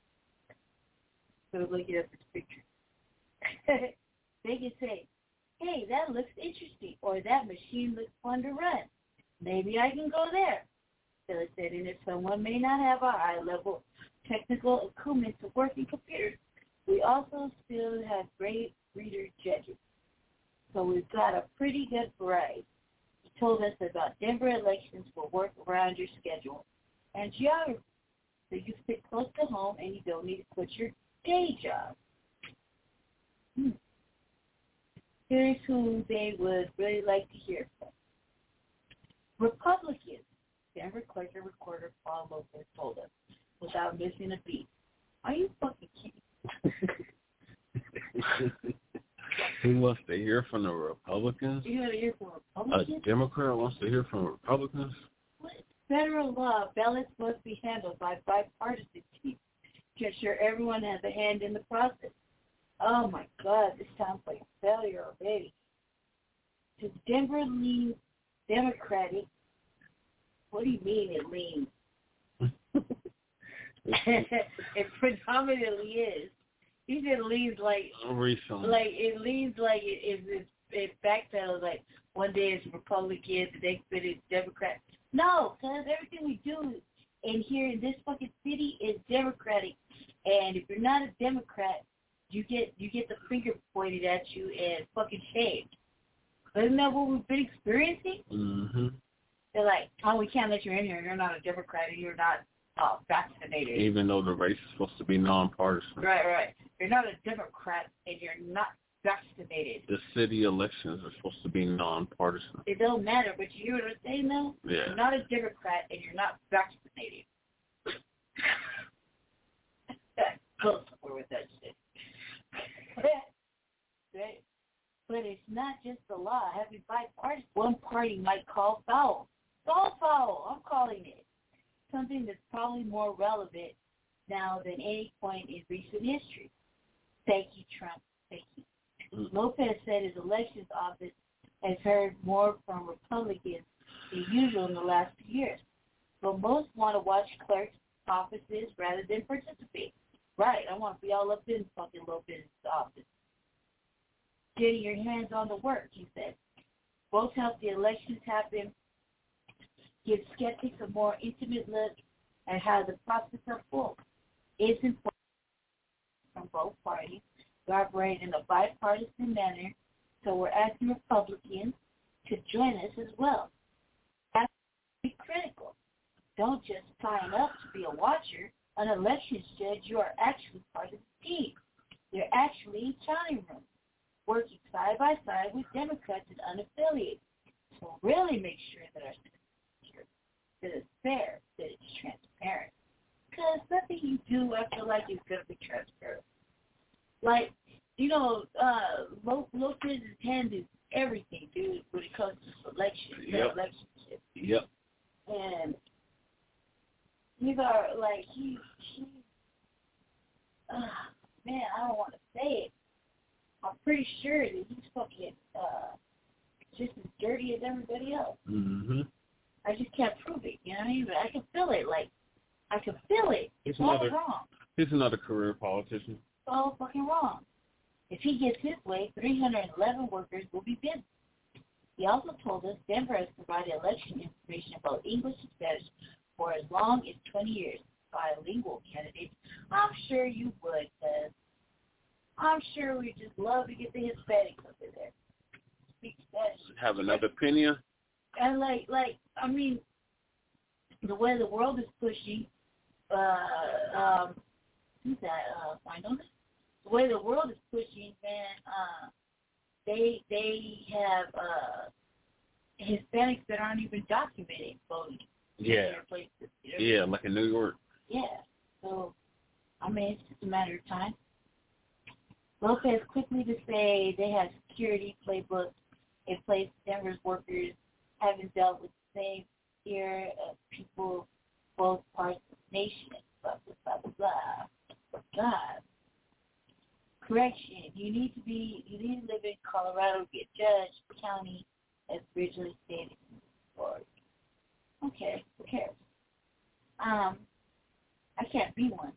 So looking at this picture. They can say, hey, that looks interesting, or that machine looks fun to run. Maybe I can go there. Phyllis said, and if someone may not have a high-level technical equipment to work in computers, we also still have great reader judges. So we've got a pretty good variety. He told us about Denver elections will work around your schedule and geography, so you sit close to home and you don't need to quit your day job. Here's who they would really like to hear from. Republicans, Denver Clerk and Recorder Paul Lopez told us, without missing a beat. Are you fucking kidding? Who wants to hear from the Republicans? You want to hear from Republicans? A Democrat wants to hear from Republicans? What? Federal law, ballots must be handled by bipartisan teams to ensure everyone has a hand in the process. Oh, my God, this sounds like a failure already. Does Denver lean Democratic? What do you mean it leans? It predominantly is. He said leans like recently. Like it leans like it backpedals. Like one day it's Republican, the next minute it's Democrat. No, because everything we do in here in this fucking city is Democratic, and if you're not a Democrat, you get the finger pointed at you and fucking shamed. Isn't that what we've been experiencing? Mm-hmm. They're like, oh, we can't let you in here. You're not a Democrat. And you're not vaccinated. Even though the race is supposed to be nonpartisan. Right. You're not a Democrat and you're not vaccinated. The city elections are supposed to be nonpartisan. It don't matter, but you hear what I'm saying, though? Yeah. You're not a Democrat and you're not vaccinated. Go somewhere with that shit. Right? But it's not just the law. Having bipartisan, one party might call foul. Foul, I'm calling it. Something that's probably more relevant now than any point in recent history. Thank you, Trump. Thank you. Lopez said his elections office has heard more from Republicans than usual in the last 2 years. But most want to watch clerks' offices rather than participate. Right, I want to be all up in fucking Lopez's office. Getting your hands on the work, he said. Both help the elections happen gives skeptics a more intimate look at how the process unfolds. It's important from both parties to operate in a bipartisan manner, so we're asking Republicans to join us as well. That's critical. Don't just sign up to be a watcher. An elections judge, you are actually part of the team. You're actually in counting room, working side by side with Democrats and unaffiliated. So really make sure that our system that it's fair, that it's transparent. Because nothing you do, I feel like, is going to be transparent. Like, Lopez's hand is everything, dude, when it comes to selection. Yep. Relationship. Yep. And these are, like, man, I don't want to say it. I'm pretty sure that he's fucking just as dirty as everybody else. Mm-hmm. I just can't prove it, you know what I mean? But I can feel it. Like, I can feel it. It's all wrong. He's another career politician. It's all fucking wrong. If he gets his way, 311 workers will be busy. He also told us Denver has provided election information about English and Spanish for as long as 20 years. Bilingual candidates, I'm sure you would, because I'm sure we just love to get the Hispanics over there. Speak Spanish. Have another opinion? And I mean, the way the world is pushing, who's that? Winona? The way the world is pushing, man, they have Hispanics that aren't even documented voting. Yeah. Places, Yeah, like in New York. Yeah. So, I mean, it's just a matter of time. Lopez quickly to say they have security playbooks in place. Denver's workers haven't dealt with the same fear of people, both parts of the nation. Blah, blah, blah, blah, blah. Correction. You need to live in Colorado to get judged, county, as originally stated in the story. Okay, who cares? I can't be one.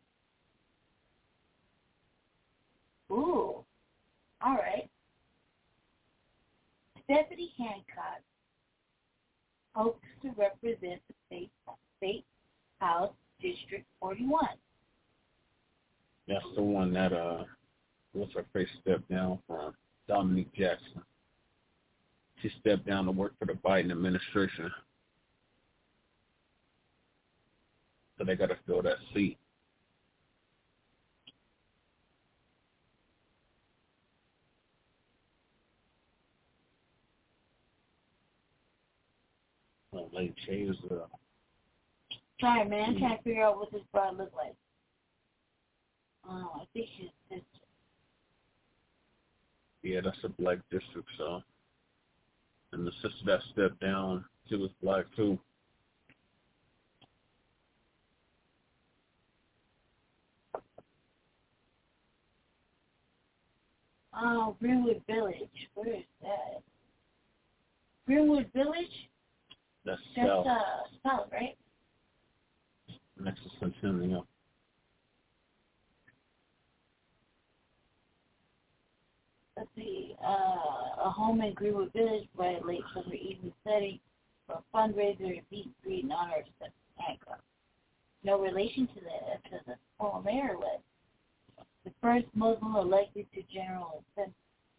Ooh, all right. Stephanie Hancock hopes to represent the state House District 41. That's the one that what's her face stepped down from, Dominique Jackson. She stepped down to work for the Biden administration. So they got to fill that seat. Well, Lady Che is Sorry, man, I can't figure out what this broad looks like. I think she's sister. Yeah, that's a black district, so. And the sister that stepped down, she was black too. Oh, Greenwood Village. Where is that? Greenwood Village? That's south, right? Next to Centennial. Let's see. A home in Greenwood Village by a late summer evening setting for a fundraiser at Beat Street in honor of Stephanie Hancock. No relation to that, because the former mayor was the first Muslim elected to General Assembly.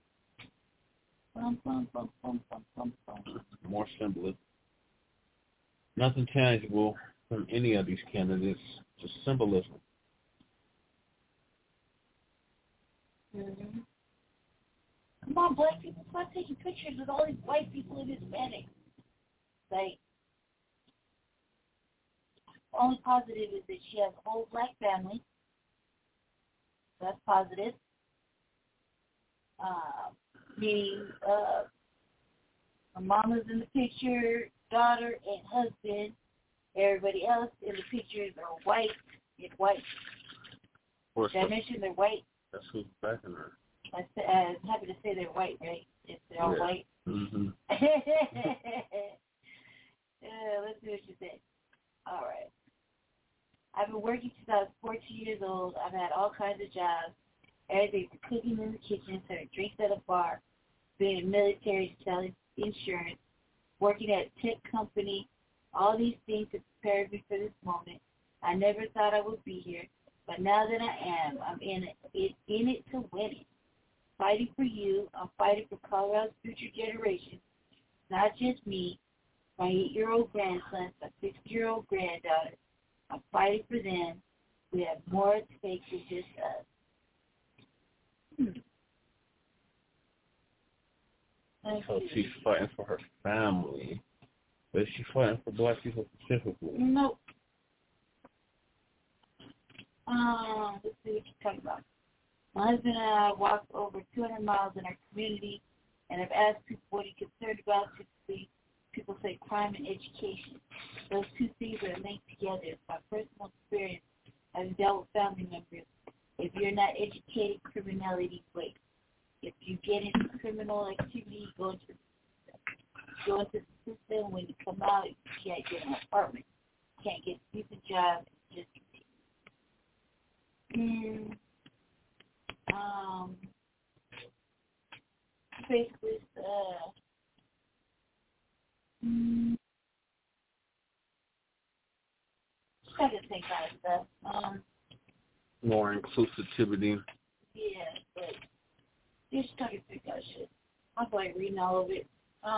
More symbolism. Nothing tangible from any of these candidates, just symbolism. Mm-hmm. Come on, black people, stop taking pictures with all these white people and Hispanics. Like, the only positive is that she has a whole black family. That's positive. Meaning, her mama's in the picture, daughter and husband. Everybody else in the pictures are white and white. Did I mention they're white? That's who's backing her. I'm happy to say they're white, right? If they're all white. Mm-hmm. Let's see what she said. All right. I've been working since I was 14 years old. I've had all kinds of jobs. Everything from cooking in the kitchen, serving drinks at a bar, being in the military, selling insurance, working at a tech company, All these things have prepared me for this moment. I never thought I would be here, but now that I am, I'm in it to win it. Fighting for you, I'm fighting for Colorado's future generations, not just me, my 8-year-old grandson, my 6-year-old granddaughter. I'm fighting for them. We have more at stake than just us. So she's fighting for her family. But is she fighting for black people specifically? Nope. Let's see what you're talking about. My husband and I walked over 200 miles in our community, and I've asked people what he's concerned about. Typically, people say crime and education. Those two things are linked together. It's my personal experience. I've dealt with family members. If you're not educated, criminality waits. If you get into criminal activity, go into the system. When you come out, you can't get an apartment. You can't get a decent job. Just basically, second thing kind of stuff. More inclusivity. Yeah, but just talking through that shit. I'm like reading all of it.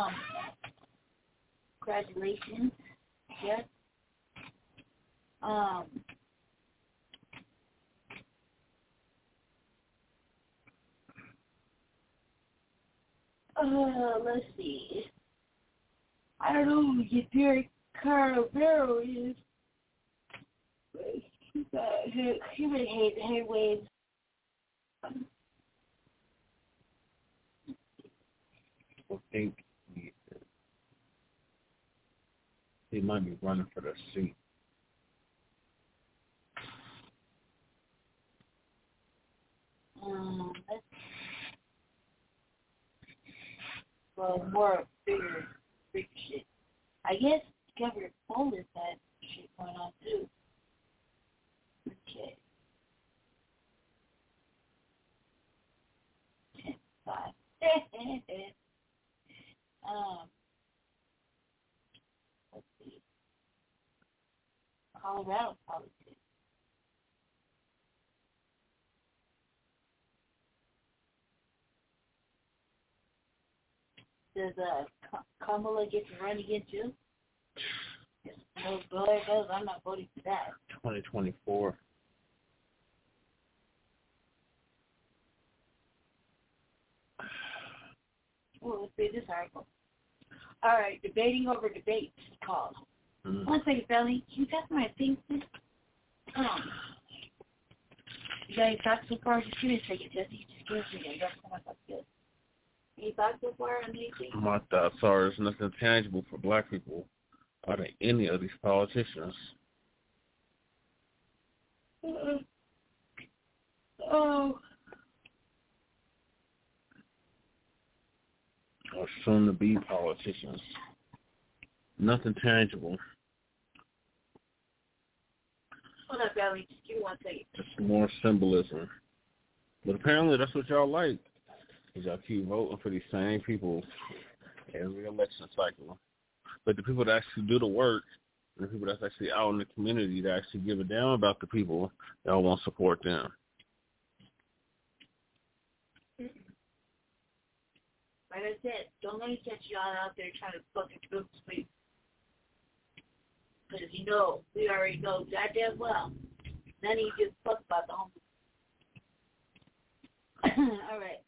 Congratulations. Yes. Let's see. I don't know who Derek Carabero is. He would hate waves. I think he might be running for the seat. Well, more bigger shit. I guess Governor Polis had shit going on too. Okay. 10-5. Let's see. Colorado politics. Does Kamala get to run against you? No, go ahead, I'm not voting for that. 2024. Well, let's read this article. All right, debating over debates called. One second, Belly. Can you pass my things, please? You got any thoughts so far? Just give me a second, Jesse. Just give me a second. I got so much thoughts good. Any thoughts so far on anything? My thoughts are there's nothing tangible for black people out of any of these politicians. Oh. Or soon-to-be politicians. Nothing tangible. Hold up, Belly. Just give me 1 second. Just more symbolism. But apparently that's what y'all like. Because y'all keep voting for these same people every election cycle. But the people that actually do the work, the people that's actually out in the community that actually give a damn about the people, y'all won't support them. Like I said, don't let me catch y'all out there trying to fucking go to sleep. Because, we already know goddamn well. None of you give a fuck about the homeless. All right.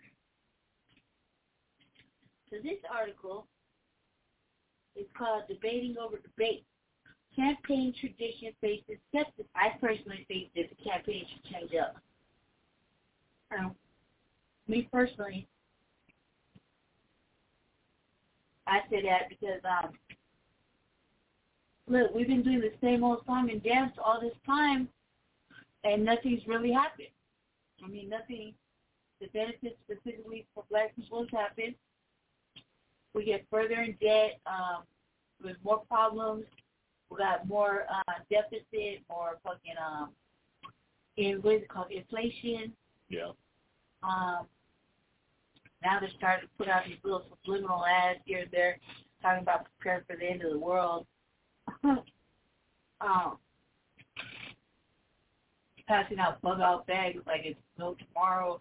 So this article is called Debating Over Debate. Campaign tradition faces skepticism. I personally think that the campaign should change up. Me personally, I say that because, look, we've been doing the same old song and dance all this time, and nothing's really happened. I mean, nothing, the benefits specifically for black people has happened. We get further in debt, with more problems. We got more deficit, more fucking, what is it called, inflation. Yeah. Now they're starting to put out these little subliminal ads here and there talking about preparing for the end of the world. Passing out bug-out bags like it's no tomorrow.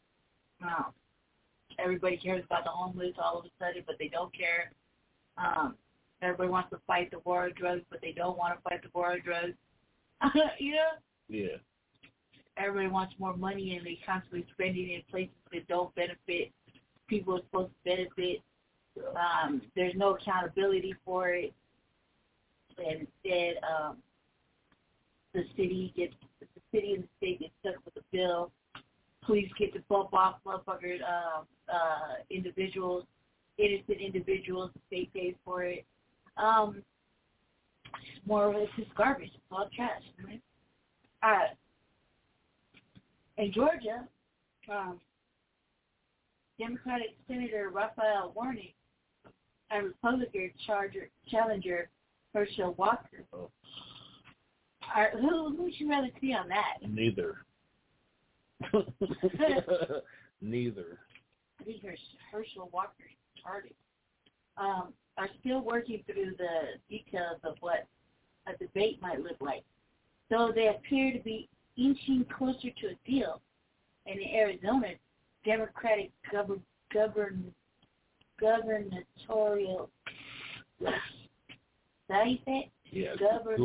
Everybody cares about the homeless all of a sudden, but they don't care. Everybody wants to fight the war on drugs, but they don't want to fight the war on drugs. You know? Yeah. Everybody wants more money, and they constantly spending it in places that don't benefit people are supposed to benefit. There's no accountability for it. And instead, the city and the state get stuck with the bill. Police get to bump off motherfuckers, individuals, innocent individuals. The state pays for it. It's just garbage. It's all trash. Right? In Georgia, Democratic Senator Raphael Warnock and Republican challenger Herschel Walker. Who would you rather see on that? Neither. Neither. I think Herschel Walker is retarded. Are still working through the details of what a debate might look like. Though they appear to be inching closer to a deal, and in Arizona, Democratic gubernatorial. Is that how you say it? Yeah,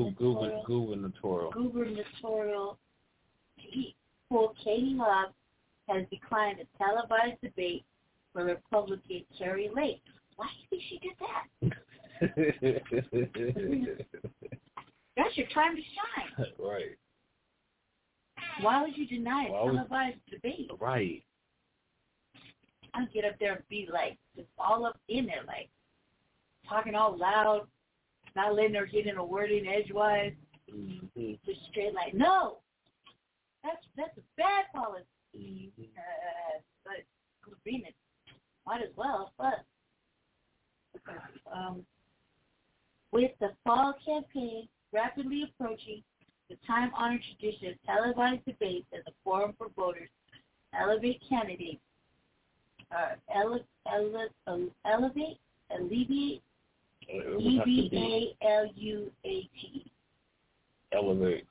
gubernatorial Katie Hobbs has declined a televised debate for Republican Carrie Lake. Why do you think she did that? That's your time to shine. Right. Why would you deny a televised debate? Right. I'd get up there and be like, just all up in there, like, talking all loud, not letting her get in a word in edgewise. Mm-hmm. Just straight like, no, that's a bad policy. Mm-hmm. But agreement, might as well. But with the fall campaign rapidly approaching, the time-honored tradition of televised debates as a forum for voters alleviate candidates. Alleviate. E-V-A-L-U-A-T. Elevate.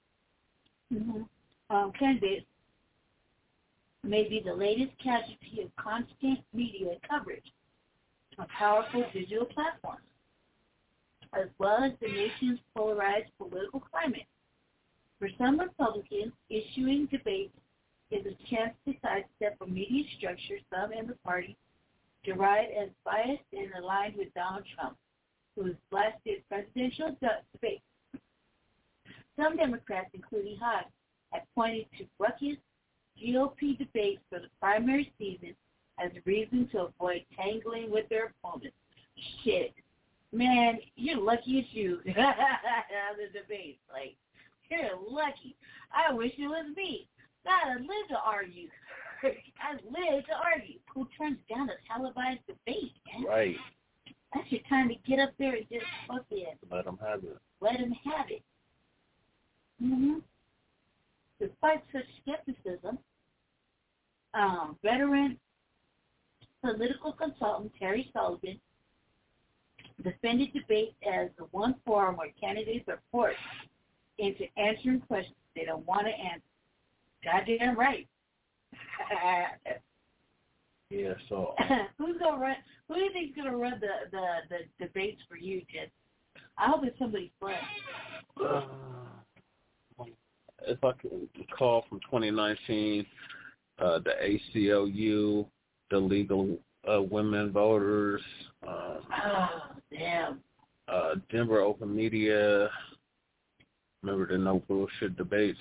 Mm-hmm. Candidates may be the latest casualty of constant media coverage on powerful digital platforms, as well as the nation's polarized political climate. For some Republicans, issuing debates is a chance to sidestep a media structure some in the party deride as biased and aligned with Donald Trump, who has blasted presidential debates. Some Democrats, including Hobbs, have pointed to ruckus GOP debates for the primary season as a reason to avoid tangling with their opponents. Shit. Man, you're lucky it's you. The debates. Like, you're lucky. I wish it was me. God, I'd live to argue. I'd live to argue. Who turns down a televised debate, man? Right. That's your time to get up there and just fuck it. Let them have it. Let them have it. Mm-hmm. Despite such skepticism, veteran political consultant Terry Sullivan defended debate as the one forum where candidates are forced into answering questions they don't want to answer. Goddamn right. Yeah, so who's gonna run? Who do you think's gonna run the debates for you, Jen? I hope it's somebody's friend. If I can recall from 2019, the ACLU, the Legal Women Voters, damn. Denver Open Media. Remember the no bullshit debates?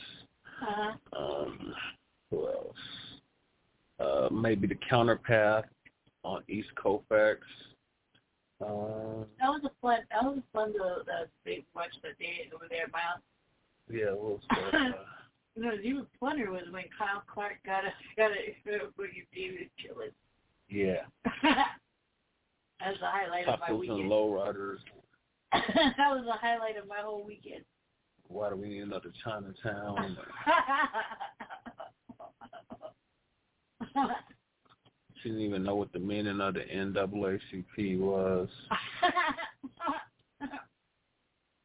Who else? Maybe the Counterpath on East Colfax. That was a fun big watch that they did over there at my house. Yeah, it was. The even funner was when Kyle Clark got a Boogie David killing. Yeah. That's the highlight of my weekend. And lowriders. That was the highlight of my whole weekend. Why do we need another Chinatown? She didn't even know what the meaning of the NAACP was.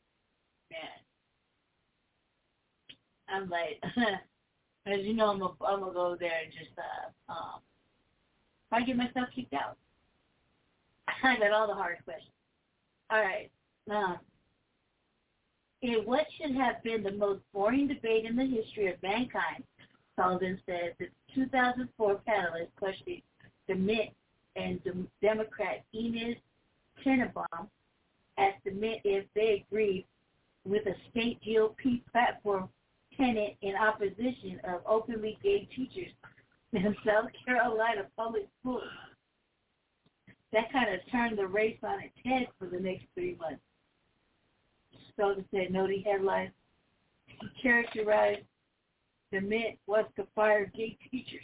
I'm like, as you know, I'm gonna go there and just I get myself kicked out. I got all the hard questions. All right. In what should have been the most boring debate in the history of mankind, Sullivan said the 2004 panelists questioned DeMint and Democrat Enes Tenenbaum asked DeMint if they agreed with a state GOP platform tenet in opposition of openly gay teachers in South Carolina public schools. That kind of turned the race on its head for the next 3 months. Sullivan said, noting headlines, he characterized DeMint was to fire gay teachers.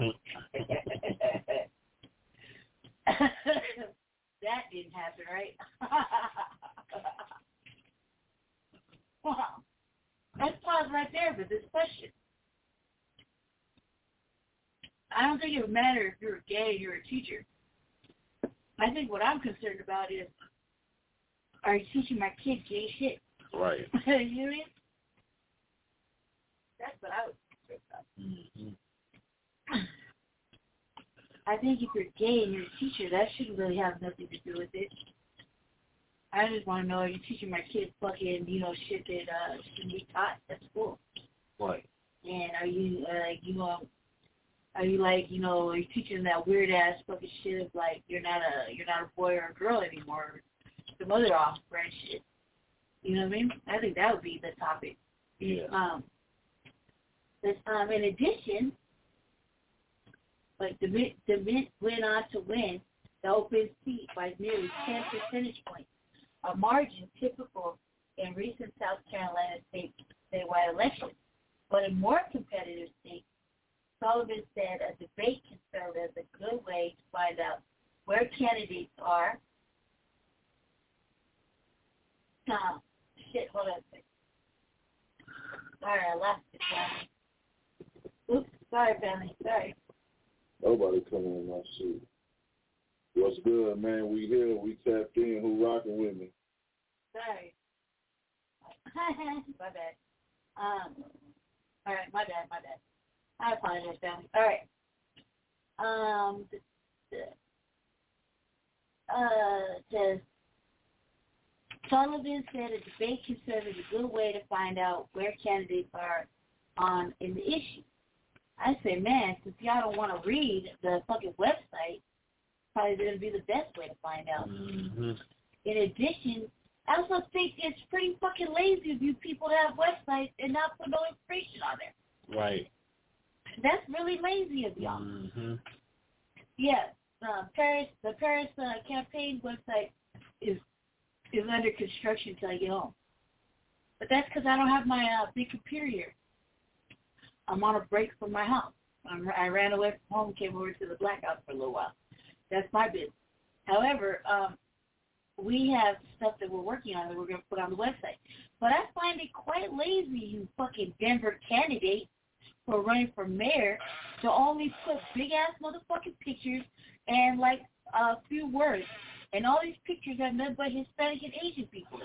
That didn't happen, right? Wow. Let's pause right there for this question. I don't think it would matter if you're gay and you're a teacher. I think what I'm concerned about is, are you teaching my kids gay shit? Right. You know what I mean? That's what I was concerned about. I think if you're gay and you're a teacher, that shouldn't really have nothing to do with it. I just want to know, are you teaching my kids fucking, shit that shouldn't be taught at school? Right. And are you, are you teaching that weird ass fucking shit of like you're not a boy or a girl anymore, some other off-brand shit. You know what I mean? I think that would be the topic. Yeah. In addition, like DeMint went on to win the open seat by nearly 10 percentage points, a margin typical in recent South Carolina statewide elections. But in more competitive states, Sullivan said a debate can serve as a good way to find out where candidates are. Hold on a second. Sorry, I lost it. Oops, sorry, family. Sorry. Nobody coming in my shit. What's good, man? We here. We tapped in. Who rocking with me? Sorry. My bad. All right, my bad. I apologize, family. All right. Says Sullivan said a debate can serve as a good way to find out where candidates are in the issue. I say, man, since y'all don't want to read the fucking website, probably going to be the best way to find out. Mm-hmm. In addition, I also think it's pretty fucking lazy of you people to have websites and not put no information on there. Right. That's really lazy of y'all. Mm-hmm. Yes, the Paris campaign website is under construction until I get home. But that's because I don't have my big computer here. I'm on a break from my house. I ran away from home, came over to the Black House for a little while. That's my business. However, we have stuff that we're working on that we're going to put on the website. But I find it quite lazy, you fucking Denver candidate who are running for mayor, to only put big-ass motherfucking pictures and, like, a few words. And all these pictures have nothing but Hispanic and Asian people.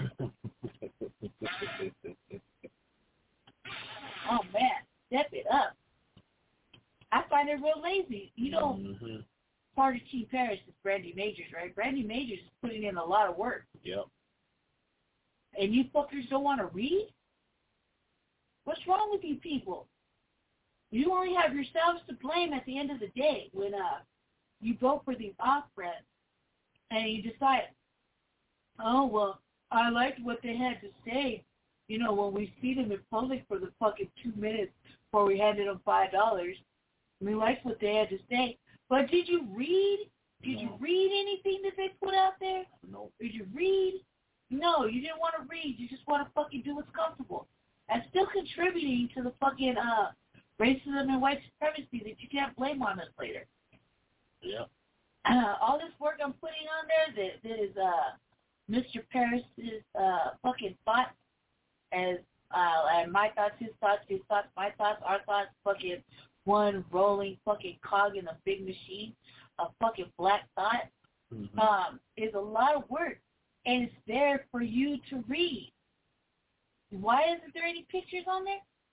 Oh, man. Step it up. I find it real lazy. Part of Team Paris is Brandy Majors, right? Brandy Majors is putting in a lot of work. Yep. And you fuckers don't want to read? What's wrong with you people? You only have yourselves to blame at the end of the day when you vote for these off-brands and you decide, oh, well, I liked what they had to say, when we see them in public for the fucking 2 minutes before we handed them $5. We liked what they had to say. But did you read? Did you read anything that they put out there? No. Did you read? No, you didn't want to read. You just want to fucking do what's comfortable. And still contributing to the fucking racism and white supremacy that you can't blame on us later. Yeah. All this work I'm putting on there that is Mr. Paris's fucking thoughts as and my thoughts, his thoughts, my thoughts, our thoughts, fucking one rolling fucking cog in a big machine, a fucking black thought, is a lot of work. And it's there for you to read. Why isn't there any pictures on there?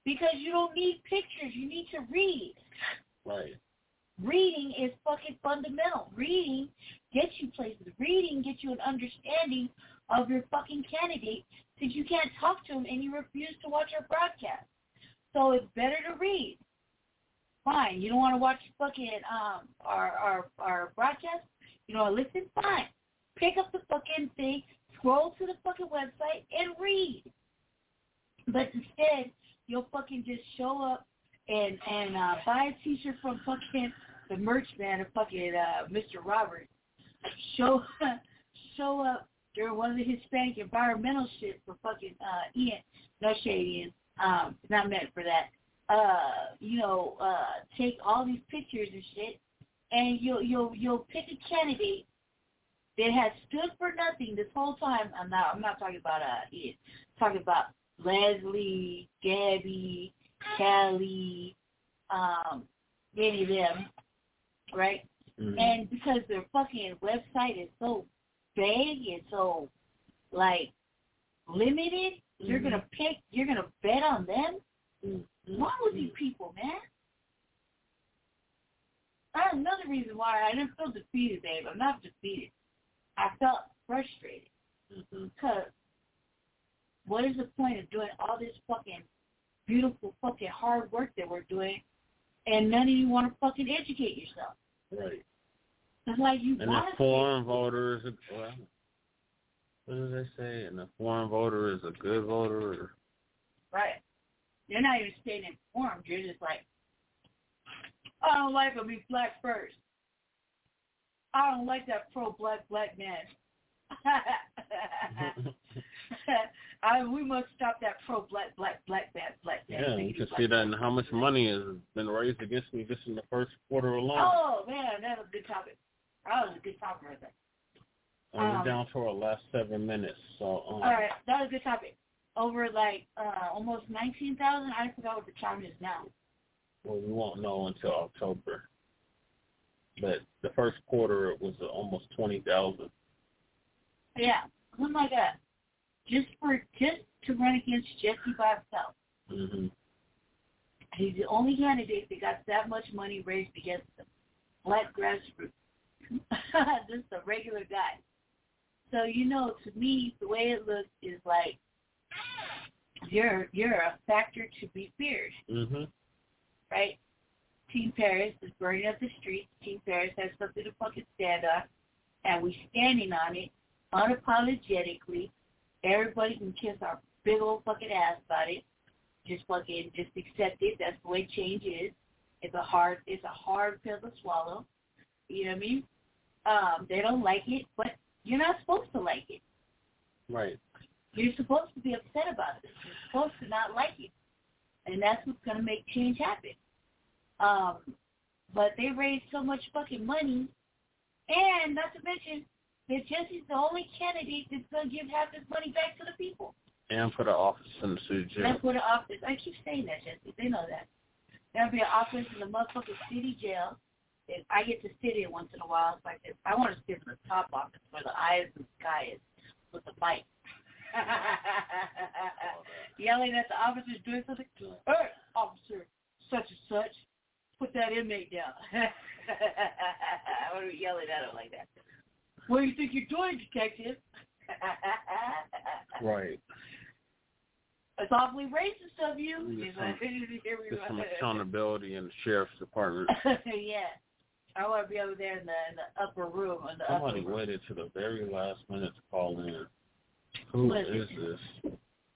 Because you don't need pictures. You need to read. Right. Reading is fucking fundamental. Reading gets you places. Reading gets you an understanding of your fucking candidate, since you can't talk to him and you refuse to watch our broadcast. So it's better to read. Fine. You don't want to watch fucking our broadcast? You don't want to listen? Fine. Pick up the fucking thing, scroll to the fucking website, and read. But instead, you'll fucking just show up and buy a t-shirt from fucking the merch man of fucking Mr. Roberts. Show up during one of the Hispanic environmental shit for fucking Ian. No shade, Ian. Not meant for that. Take all these pictures and shit, and you'll pick a candidate that has stood for nothing this whole time. I'm not talking about Ian. I'm talking about Leslie, Gabby, Callie, any of them, right? Mm-hmm. And because their fucking website is so vague and so like limited, mm-hmm. you're gonna bet on them. Mm-hmm. What's wrong with these people, man? That's another reason why I didn't feel defeated, babe. I'm not defeated. I felt frustrated. Because what is the point of doing all this fucking beautiful fucking hard work that we're doing, and none of you want to fucking educate yourself? Right. It's like you and the foreign voter is what do they say? And the foreign voter is a good voter? Or? Right. You're not even staying informed. You're just like, I don't like him. He's black first. I don't like that pro-black man. We must stop that pro-black man. Yeah, you can see that in how much money has been raised against me just in the first quarter alone. Oh, man, that was a good topic. That was a good topic right there. We're down to our last 7 minutes. So, all right, that was a good topic. Over almost 19,000. I forgot what the count is now. Well, we won't know until October. But the first quarter it was almost 20,000. Yeah, something like that. Just to run against Jesse by himself. Mm-hmm. He's the only candidate that got that much money raised against him. Black grassroots. Just a regular guy. So, to me, the way it looks is like you're a factor to be feared. Mm-hmm. Right? Team Paris is burning up the streets. Team Paris has something to fucking stand on, and we standing on it unapologetically. Everybody can kiss our big old fucking ass about it. Just accept it. That's the way change is. It's a hard pill to swallow. You know what I mean? They don't like it, but you're not supposed to like it. Right. You're supposed to be upset about it. You're supposed to not like it. And that's what's going to make change happen. But they raised so much fucking money, and not to mention that Jesse's the only candidate that's going to give half his money back to the people. And put an office in the city jail. And put an office. I keep saying that, Jesse. They know that. There'll be an office in the motherfucking city jail. And I get to sit in once in a while. It's like this. I want to sit in the top office where the eyes and sky is with the mic. Yelling at the officers doing something. Hey, officer, such and such, put that inmate down. I want to be yelling at him like that. What do you think you're doing, detective? Right. It's awfully racist of you. There's some accountability in the sheriff's department. Yeah. I want to be over there in the upper room. Somebody waited to the very last minute to call in. Who is this?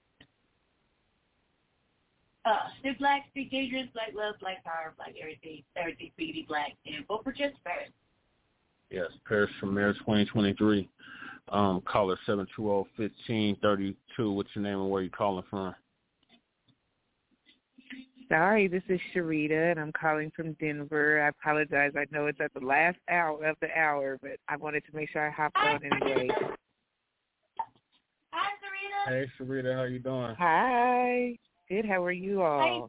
Stay black, speak dangerous, black love, black power, black everything be black, and vote for Jesse Paris. Yes, Paris for Mayor 2023. Caller 720-1532. What's your name and where you calling from? Sorry, this is Sharita, and I'm calling from Denver. I apologize. I know it's at the last hour of the hour, but I wanted to make sure I hopped on anyway. Hi, Sharita. Hey, Sharita, how you doing? Hi. Good. How are you all? How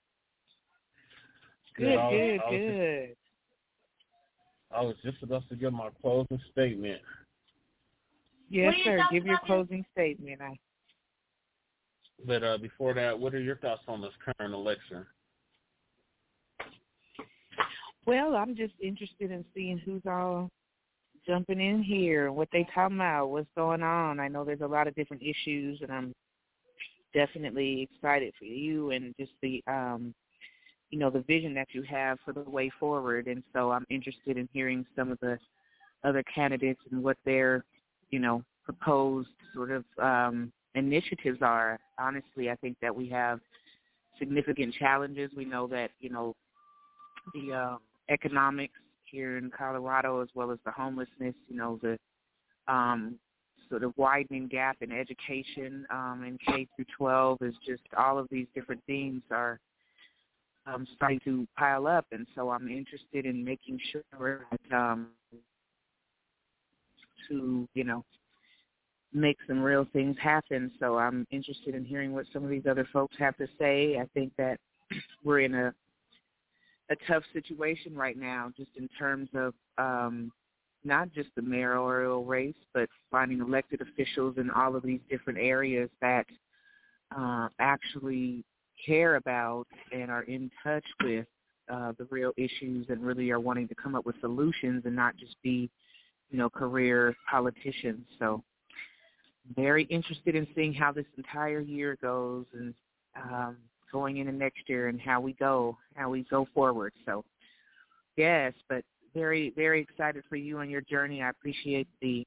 you doing? Good. I was just about to give my closing statement. Yes, sir. Give your closing statement. But before that, what are your thoughts on this current election? Well, I'm just interested in seeing who's all jumping in here, what they talking about, what's going on. I know there's a lot of different issues, and I'm definitely excited for you and just the, the vision that you have for the way forward. And so I'm interested in hearing some of the other candidates and what their, proposed sort of initiatives are. Honestly, I think that we have significant challenges. We know that, the economics here in Colorado, as well as the homelessness, the sort of widening gap in education in K through 12 is just all of these different things are starting to pile up. And so I'm interested in making sure that to, make some real things happen. So I'm interested in hearing what some of these other folks have to say. I think that we're in a tough situation right now, just in terms of not just the mayoral race, but finding elected officials in all of these different areas that actually care about and are in touch with the real issues and really are wanting to come up with solutions and not just be, career politicians. So very interested in seeing how this entire year goes and going into next year and how we go forward. So, yes, but very, very excited for you on your journey. I appreciate the,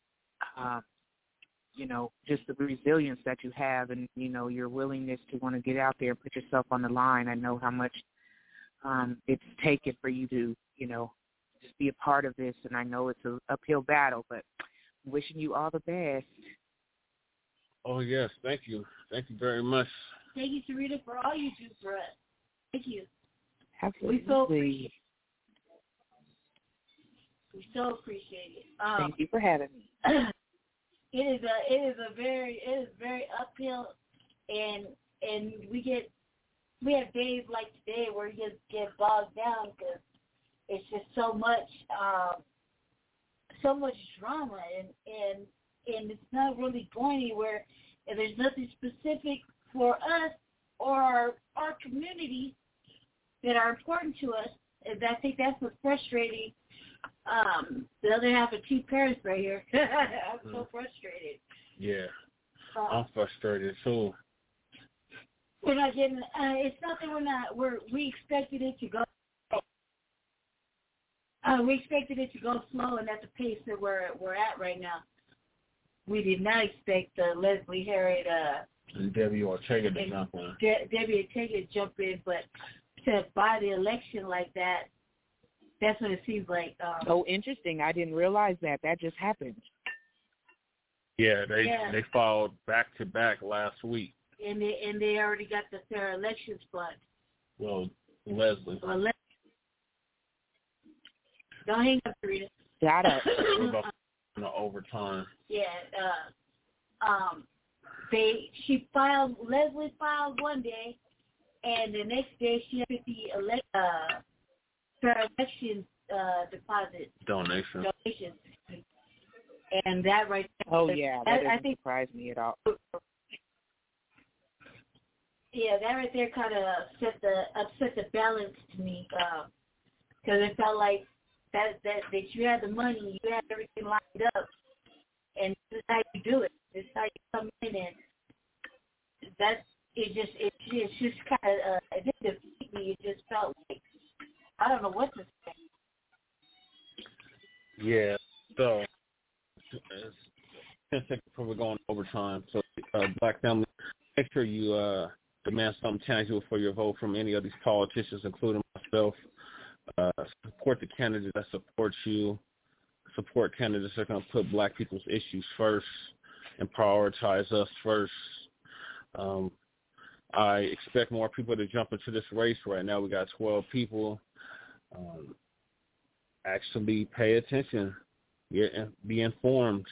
just the resilience that you have and, your willingness to want to get out there and put yourself on the line. I know how much it's taken for you to, just be a part of this, and I know it's an uphill battle, but I'm wishing you all the best. Oh, yes. Thank you. Thank you very much. Thank you, Sarita, for all you do for us. Thank you. Absolutely. We so appreciate it. Thank you for having me. It is very uphill, and we have days like today where you just get bogged down because it's just so much drama, and it's not really going anywhere. And there's nothing specific for us or our community that are important to us. And I think that's what's frustrating. The other half of two parents right here. I'm so frustrated. Yeah, I'm frustrated too. We're not getting. It's not that we expected it to go. We expected it to go slow and at the pace that we're at right now. We did not expect Leslie Harriet and Debbie Ortega to jump in. Debbie Ortega to jump in, but to buy the election like that, that's what it seems like. Interesting. I didn't realize that. That just happened. Yeah, they filed back to back last week. And they already got the fair elections fund. Well, Leslie. Don't hang up, Rita. Got it. We're about to overtime. Yeah. Leslie filed one day, and the next day she had the fair elections deposit donation. And that right there. Oh yeah, that doesn't surprise me at all. Yeah, that right there kind of upset the balance to me, because it felt like that you had the money, you had everything lined up, and this is how you do it. This is how you come in, and it's just kind of it didn't defeat me. It just felt like I don't know what to say. Yeah, so it's 10 seconds before we're going overtime. So, Black family, make sure you demand something tangible for your vote from any of these politicians, including myself. Support the candidates that support you. Support candidates that are going to put Black people's issues first and prioritize us first. I expect more people to jump into this race. Right now we got 12 people. Actually pay attention. Be informed.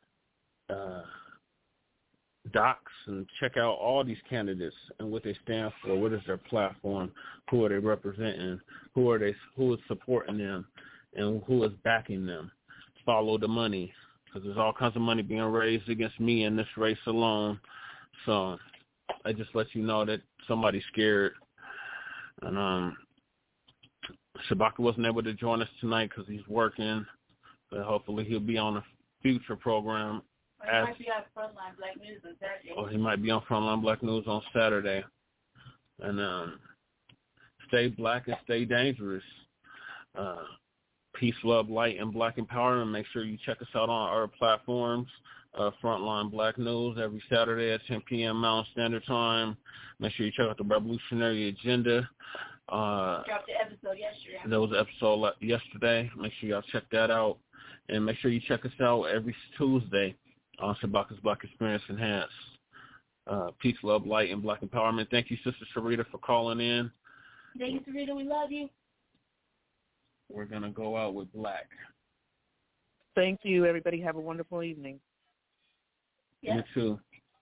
Docs and check out all these candidates and what they stand for. What is their platform? Who are they representing? Who is supporting them? And who is backing them? Follow the money, because there's all kinds of money being raised against me in this race alone. So It just lets you know that somebody's scared. And Shabaka wasn't able to join us tonight because he's working, but hopefully he'll be on a future program. He might be on Frontline Black News on Saturday. Or he might be on Frontline Black News on Saturday. And stay black and stay dangerous. Peace, love, light, and black empowerment. Make sure you check us out on our platforms. Frontline Black News every Saturday at 10 p.m. Mountain Standard Time. Make sure you check out the Revolutionary Agenda. Dropped the episode yesterday. There was an episode yesterday. Make sure y'all check that out. And make sure you check us out every Tuesday on Shabaka's Black Experience Enhanced. Peace, love, light, and black empowerment. Thank you, Sister Sharita, for calling in. Thank you, Sharita. We love you. We're going to go out with Black. Thank you, everybody. Have a wonderful evening. Yeah. You too.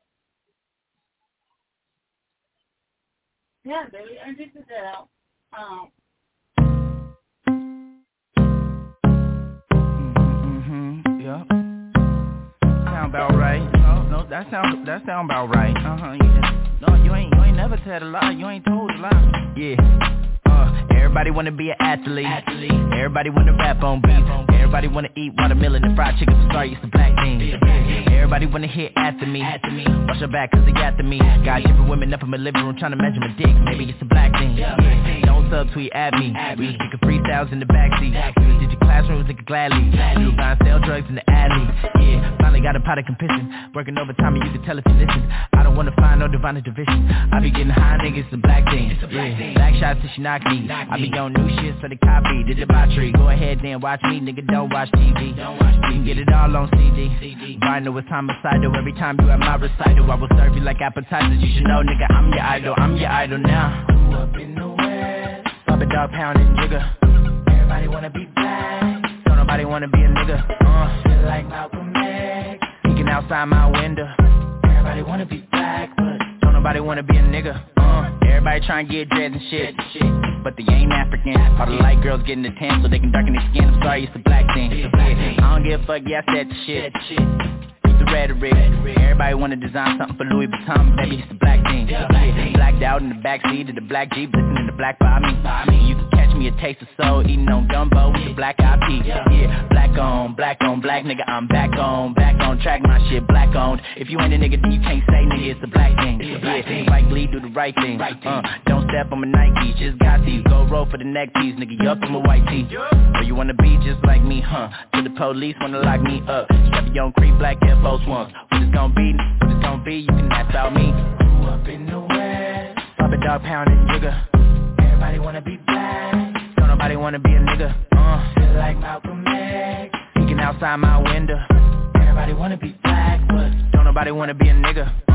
Yeah, baby. I just did that out. Yeah. Sound about right. No, that sound about right. Yeah. No, you ain't never told a lie. You ain't told a lie. Yeah. Everybody wanna be an athlete. Everybody wanna rap on beat. Everybody wanna eat watermelon and fried chicken for start. It's the black thing. Everybody wanna hit after me. Watch your back 'cause they after me. Got different women up in my living room trying to measure my dick. Maybe it's the black thing. Don't subtweet at me. We was kicking freestyles in the backseat. We was teaching classrooms nigga gladly. We was buying sell drugs in the alley. Yeah, finally got a pot of competition. Working overtime and you can tell if you listen. I don't wanna find no divine division. I be getting high, nigga, it's the black thing. Yeah, black shots till she knock me. I be on new shit so they copy. The debauchery. Go ahead then watch me, nigga, don't watch TV. You can get it all on CD. Vinyl with homicidal. Every time you at my recital, I will serve you like appetizers. You should know, nigga, I'm your idol now. Grew up in the West, Bobby Dog pounding jigger. Everybody wanna be black, don't nobody wanna be a nigga. Feel like Malcolm X, peeking outside my window. Everybody wanna be black, but don't nobody wanna be a nigga. Everybody trying to get dreads and shit, but they ain't African. All the light girls getting the tan so they can darken their skin. I'm sorry, it's the black thing. I don't give a fuck, yeah, I said the shit. It's the rhetoric. Everybody wanna design something for Louis Vuitton, baby, it's the black thing. Blacked out in the backseat of the black Jeep, listening to Black by me. You can catch me a taste of soul, eating on gumbo with the black eyed peas. Yeah, black on, black, nigga, I'm back on track, my shit black owned. If you ain't a nigga, then you can't say nigga, it's the black thing. Yeah, Spike Lee do the right thing. Don't step on my Nikes, just got these. Go roll for the neck piece, nigga, yup, I'm a white tee. Or you wanna be just like me, Till the police wanna lock me up. Chevy on creep, black Air Force Ones. What it's gonna be, you can ask about me. Grew up in the West, Bobby Dog pounding jigger. Everybody wanna be black, don't nobody wanna be a nigga. Feel like Malcolm X, peeking outside my window. Everybody wanna be black, but don't nobody wanna be a nigga.